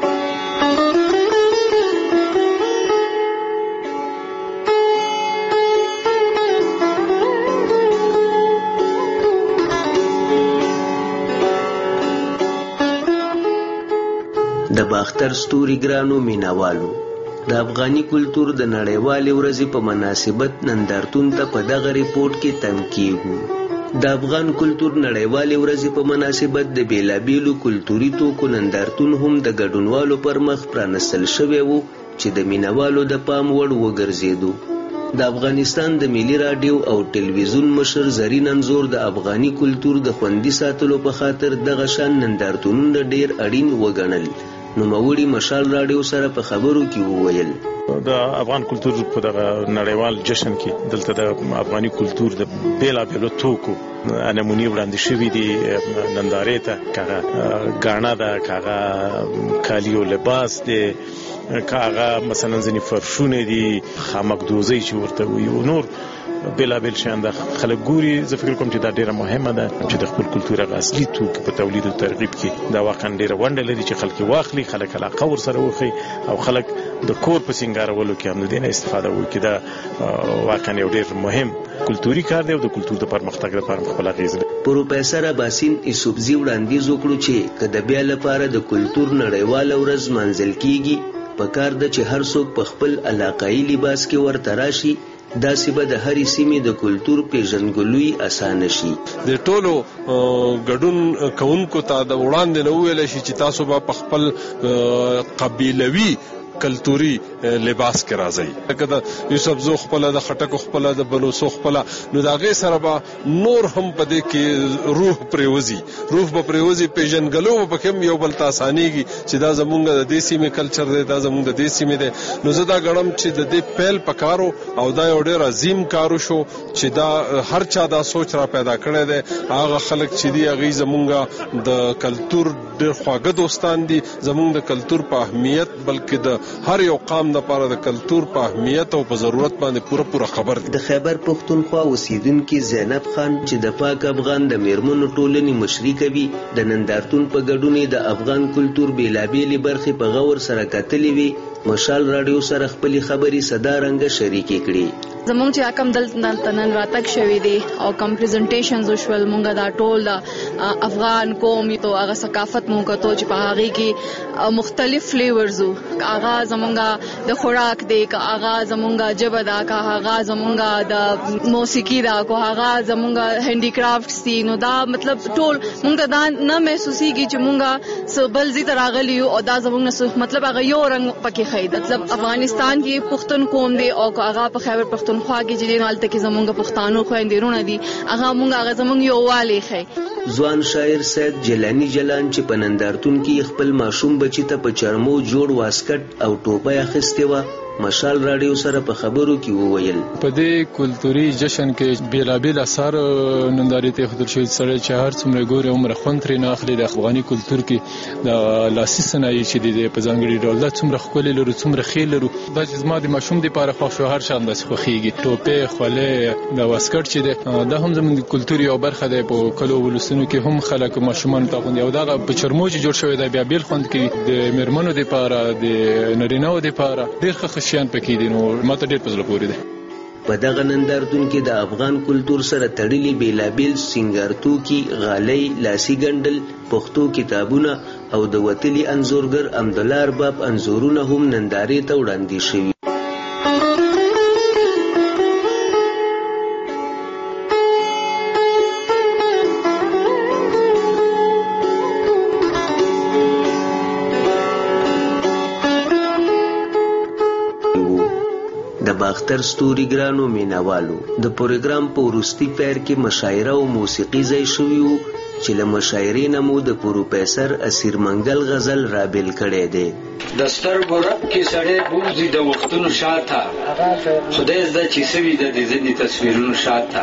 د باختر ستوري ګرانو مینوالو د افغاني کلتور د نړیوالې ورځې په مناسبت نندارتون ته په دغه ریپورت کې تم کیږو. د افغان کلتور نړیوالې ورځې په مناسبت د بیلابیلو کلتوري توکو نندارتون هم د ګډونوالو پر مخ پرانستل شوی وو چې د مینوالو د پام وړ وګرځېدو. د افغانستان د ملي راډیو او ټلویزیون مشر زرین انځور د افغاني کلتور د خوندي ساتلو په خاطر دغه شان نندارتونونه ډیر اړین وګڼل. نوموړي مشال راډیو سره په خبرو کې وویل د افغان کلچر په دغه نړیوال جشن کې دلته د افغاني کلچر د بیلابېلو توکو نمونې وړاندې شوي دي نندارې ته، کاغه غاڼه ده، کاغه کالی او لباس دی، کاغه مثلا ځینې فرشونه دي، خامکدوزۍ چې ورته وایي، او نور بیلابېل شیان د خلک ګوري. زه فکر کوم چې دا ډیره مهمه ده چې د خپل کلتور هغه اصلي توکي په تولید او ترغیب کې دا واقعا ډیره ونډه لري چې خلک واخلي، خلک علاقه ورسره وخی او خلک د کور په سینګارولو کې هم د دې نه استفاده وکړي. دا واقعا یو ډیر مهم کلتوري کار دی او د کلتور د پرمختګ لپاره خپل اغیز لري. پروفیسور عباسین یوسفزي وړاندیز وکړو چې کله بیا لپاره د کلتور نړیواله ورځ منځل کیږي، پکار ده چې هر څوک په خپل علاقايي لباس کې ورته راشي، دا سیبه د هرې سیمې د کلتور پیژندګلوي اسانه شي. د ټولو ګډون کوونکو ته د وړاندې نه ویل شي چې تاسو به په خپل قبیلوي کلتوري لباس کې راځي، لکه د یوسف زو خپل د خټکو خپل د بلوسو خپل، نو دا غي سره به نور هم په دې کې روح پریوزي، روح به پریوزي، پیژنګلو به کوم یو بل تاسانيږي چې دا زمونږ د دې سیمې کلچر دی، دا زمونږ د دې سیمې دی. نو زه دا غړم چې د دې پیل پکارو او دا یو ډېر عظیم کارو شو چې دا هر چا دا سوچ را پیدا کړی دی. هغه خلک چې دی هغه زمونږ د کلتور ډېر خواږه دوستان دي، زمونږ د کلتور په اهمیت بلکې د هر یو قام د لپاره د کلتور په اهمیت او په ضرورت باندې پوره پوره خبر دي. د خیبر پښتونخوا اوسیدونکو زینب خان چې د پاک افغان د میرمنو ټولنې مشري کوي، د نندارتون په ګډون د افغان کلتور بیلابېلې برخې په غور سره کتلې وي. مشال رادیو سره خپل خبري صدا رنګ شریکې کړي. زمونږ چې کوم دلته نن راتګ شوی دی او کوم پریزنټیشنز وشول، مونږ دا ټول د افغان قوم ته هغه ثقافت مونږ ته چې په هغه کې مختلف فلیورز هغه زمونږ د خوراک دی، هغه زمونږ جبه دا، هغه زمونږ د موسیقي دا، هغه زمونږ هینډي کرافټس دي. نو دا مطلب ټول مونږ ته دا نه محسوسيږي چې مونږ سبل زی تراغلی او دا زمونږ مطلب هغه یو رنګ پکې خید. مطلب افغانستان کې پښتون قوم دی او هغه په خیبر پښتونخوا کې چې دینالته کې زمونږ پښتانو خويندرونه دي، هغه مونږ هغه زمونږ یو والی خي. ځوان شاعر سید جیلانی جلان چې په نندارتون کې خپل ماشوم بچی ته په چرمو جوړ واسکټ او ټوپه اخیستې و، مشال رادیو سره په خبرو کې وویل. په دې کلتوري جشن کې بیلابېل اثار نندارې ته خدای شي سره چې هر څومره ګوري عمر خوند ترې نه اخلي. د افغاني کلتور کې د لاسي صنایع چې د په ځانګړي ډول د څومره خپل لرو څومره خېل لرو، دا چې زما د ماشوم د لپاره خو شو هر شان د خوخيږي. ټوپه خولې د واسکټ چې ده دا هم زموږ کلتوري او برخه ده. په کلو ولسونو کې هم خلک ماشومان ته غوندي او دا په چرمو چې جوړ شوی دی بیا بیل خوند کوي. د میرمنو د لپاره د نارینه‌و د لپاره ډېر ښه شیان پکې دي، نو ماته ډېر په زړه پورې ده. په دغه نندارتون کې د افغان کلتور سره تړلي بیلابیل سینګار توکي، غالۍ، لاسي ګنډل، پښتو کتابونه او د وتلي انځورګر امدلار ارباب انځورونه هم نندارې ته وړاندې شوي. د باختر ستوري ګرانو مینوالو د پروګرام په وروستي پیر کې مشاعره او موسیقي ځای شوی وو چې له مشاعرې نه مو د پروفیسور اسیر منګل غزل رابل کړی دی. د سترګو رب کې سړی بوزي د وختونو شاته، خدای زده چې سوي د دې ځینې تصویرونو شاته.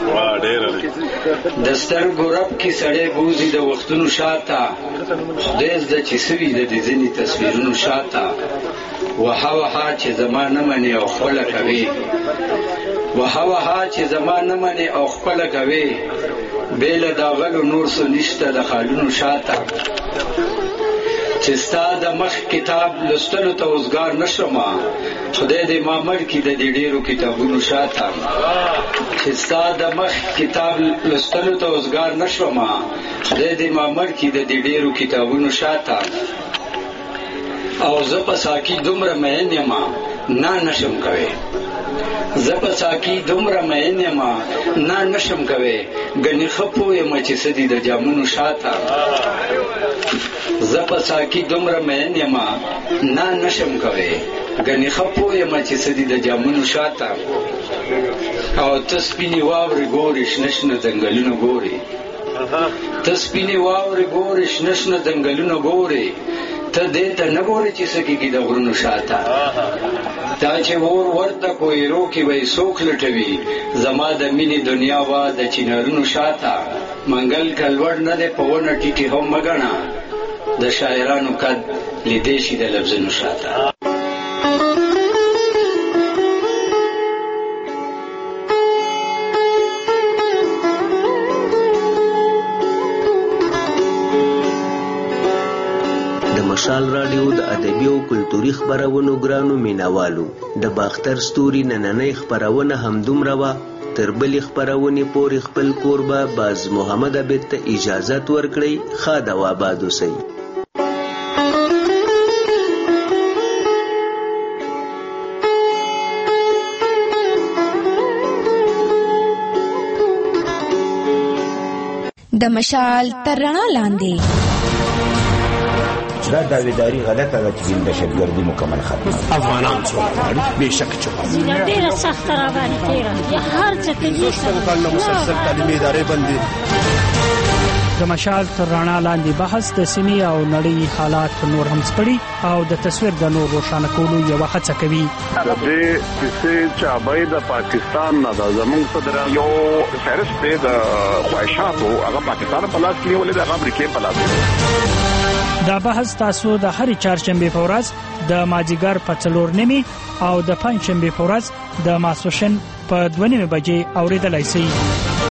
د سترګو رب کې سړی بوزي د وختونو شاته، خدای زده چې سوي د دې ځینې تصویرونو شاته. وها وها چې زما نه مني او خپله کوي، وها وها چې زما نه مني او خپله کوي، بیله داغلو نور څه نشته د خالونو شاته. چې ستا د مخ کتاب لوستلو ته اوزګار نشم، خدای دې ما مړ کړي د دې ډېرو کتابونو شاته. چې ستا د مخ کتاب لوستلو ته اوزګار نشم، خدای دې ما مړ کړي د دې ډېرو کتابونو شاته. او زه په ساقي دومره مین یم نه نشم کوي، زه په ساقي دومره مین یم نه نشم کوي، ګنې ښه پوه یم چې څه دي د جامونو شاته. زه په ساقي دومره مین یم نه نشم کوي، ګنې ښه پوه یم چې څه دي د جامونو شاته. او ته سپینې واورې ګورې شنه شنه ځنګلونه ګورې، ته سپینې واورې ګورې شنه شنه ځنګلونه ګورې، ته دې ته نه ګورې چې څه کېږي د غرونو شاته دا چې اور ورته کویرو کې وای څوک لټوي زما د مینې دنیا وا د چینارونو شاته منګل کلوړ نه دی په ونه ټیټي هم مګڼه د شاعرانو قد لیدې شي د لفظونو شاته مشال رادیو د ادبي او کلتوري خبرونو ګرانو مینوالو د باختر ستوري نننۍ خبرونه همدومره وه تر بلې خبرونې پورې خپل کوربه باز محمد عبید ته اجازت ورکړئ ښاد او آباد اوسئ. د مشال تر رڼا لاندې دا داویداری غلطه ده چې دهشتګردي مکمل ختمه افغانان سوله غواړي بېشکه چې غواړي ډېره سخته راباندې تېره یا هر څه کوي کلونه مسلسل تعلیمي ادارې بندي د مشال تر رڼا لاندې بحث د سیمې او نړۍ حالات نور هم سپړي او د تصویر د نور روښانه کولو یوه هڅه کوي. د دې کیسې چابۍ د پاکستان نه ده زموږ صدر یو فهرست دی د خواهشاتو هغه پاکستان په لاس کې نیولې ده هغه امریکې په لاس کې. دا بحث تاسو د هرې چهارشنبې په ورځ د مازدیګر په څلور نیمې او د پنجشنبې په ورځ د ماسپښین په دوه نیمې بجې اورېدلی شئ.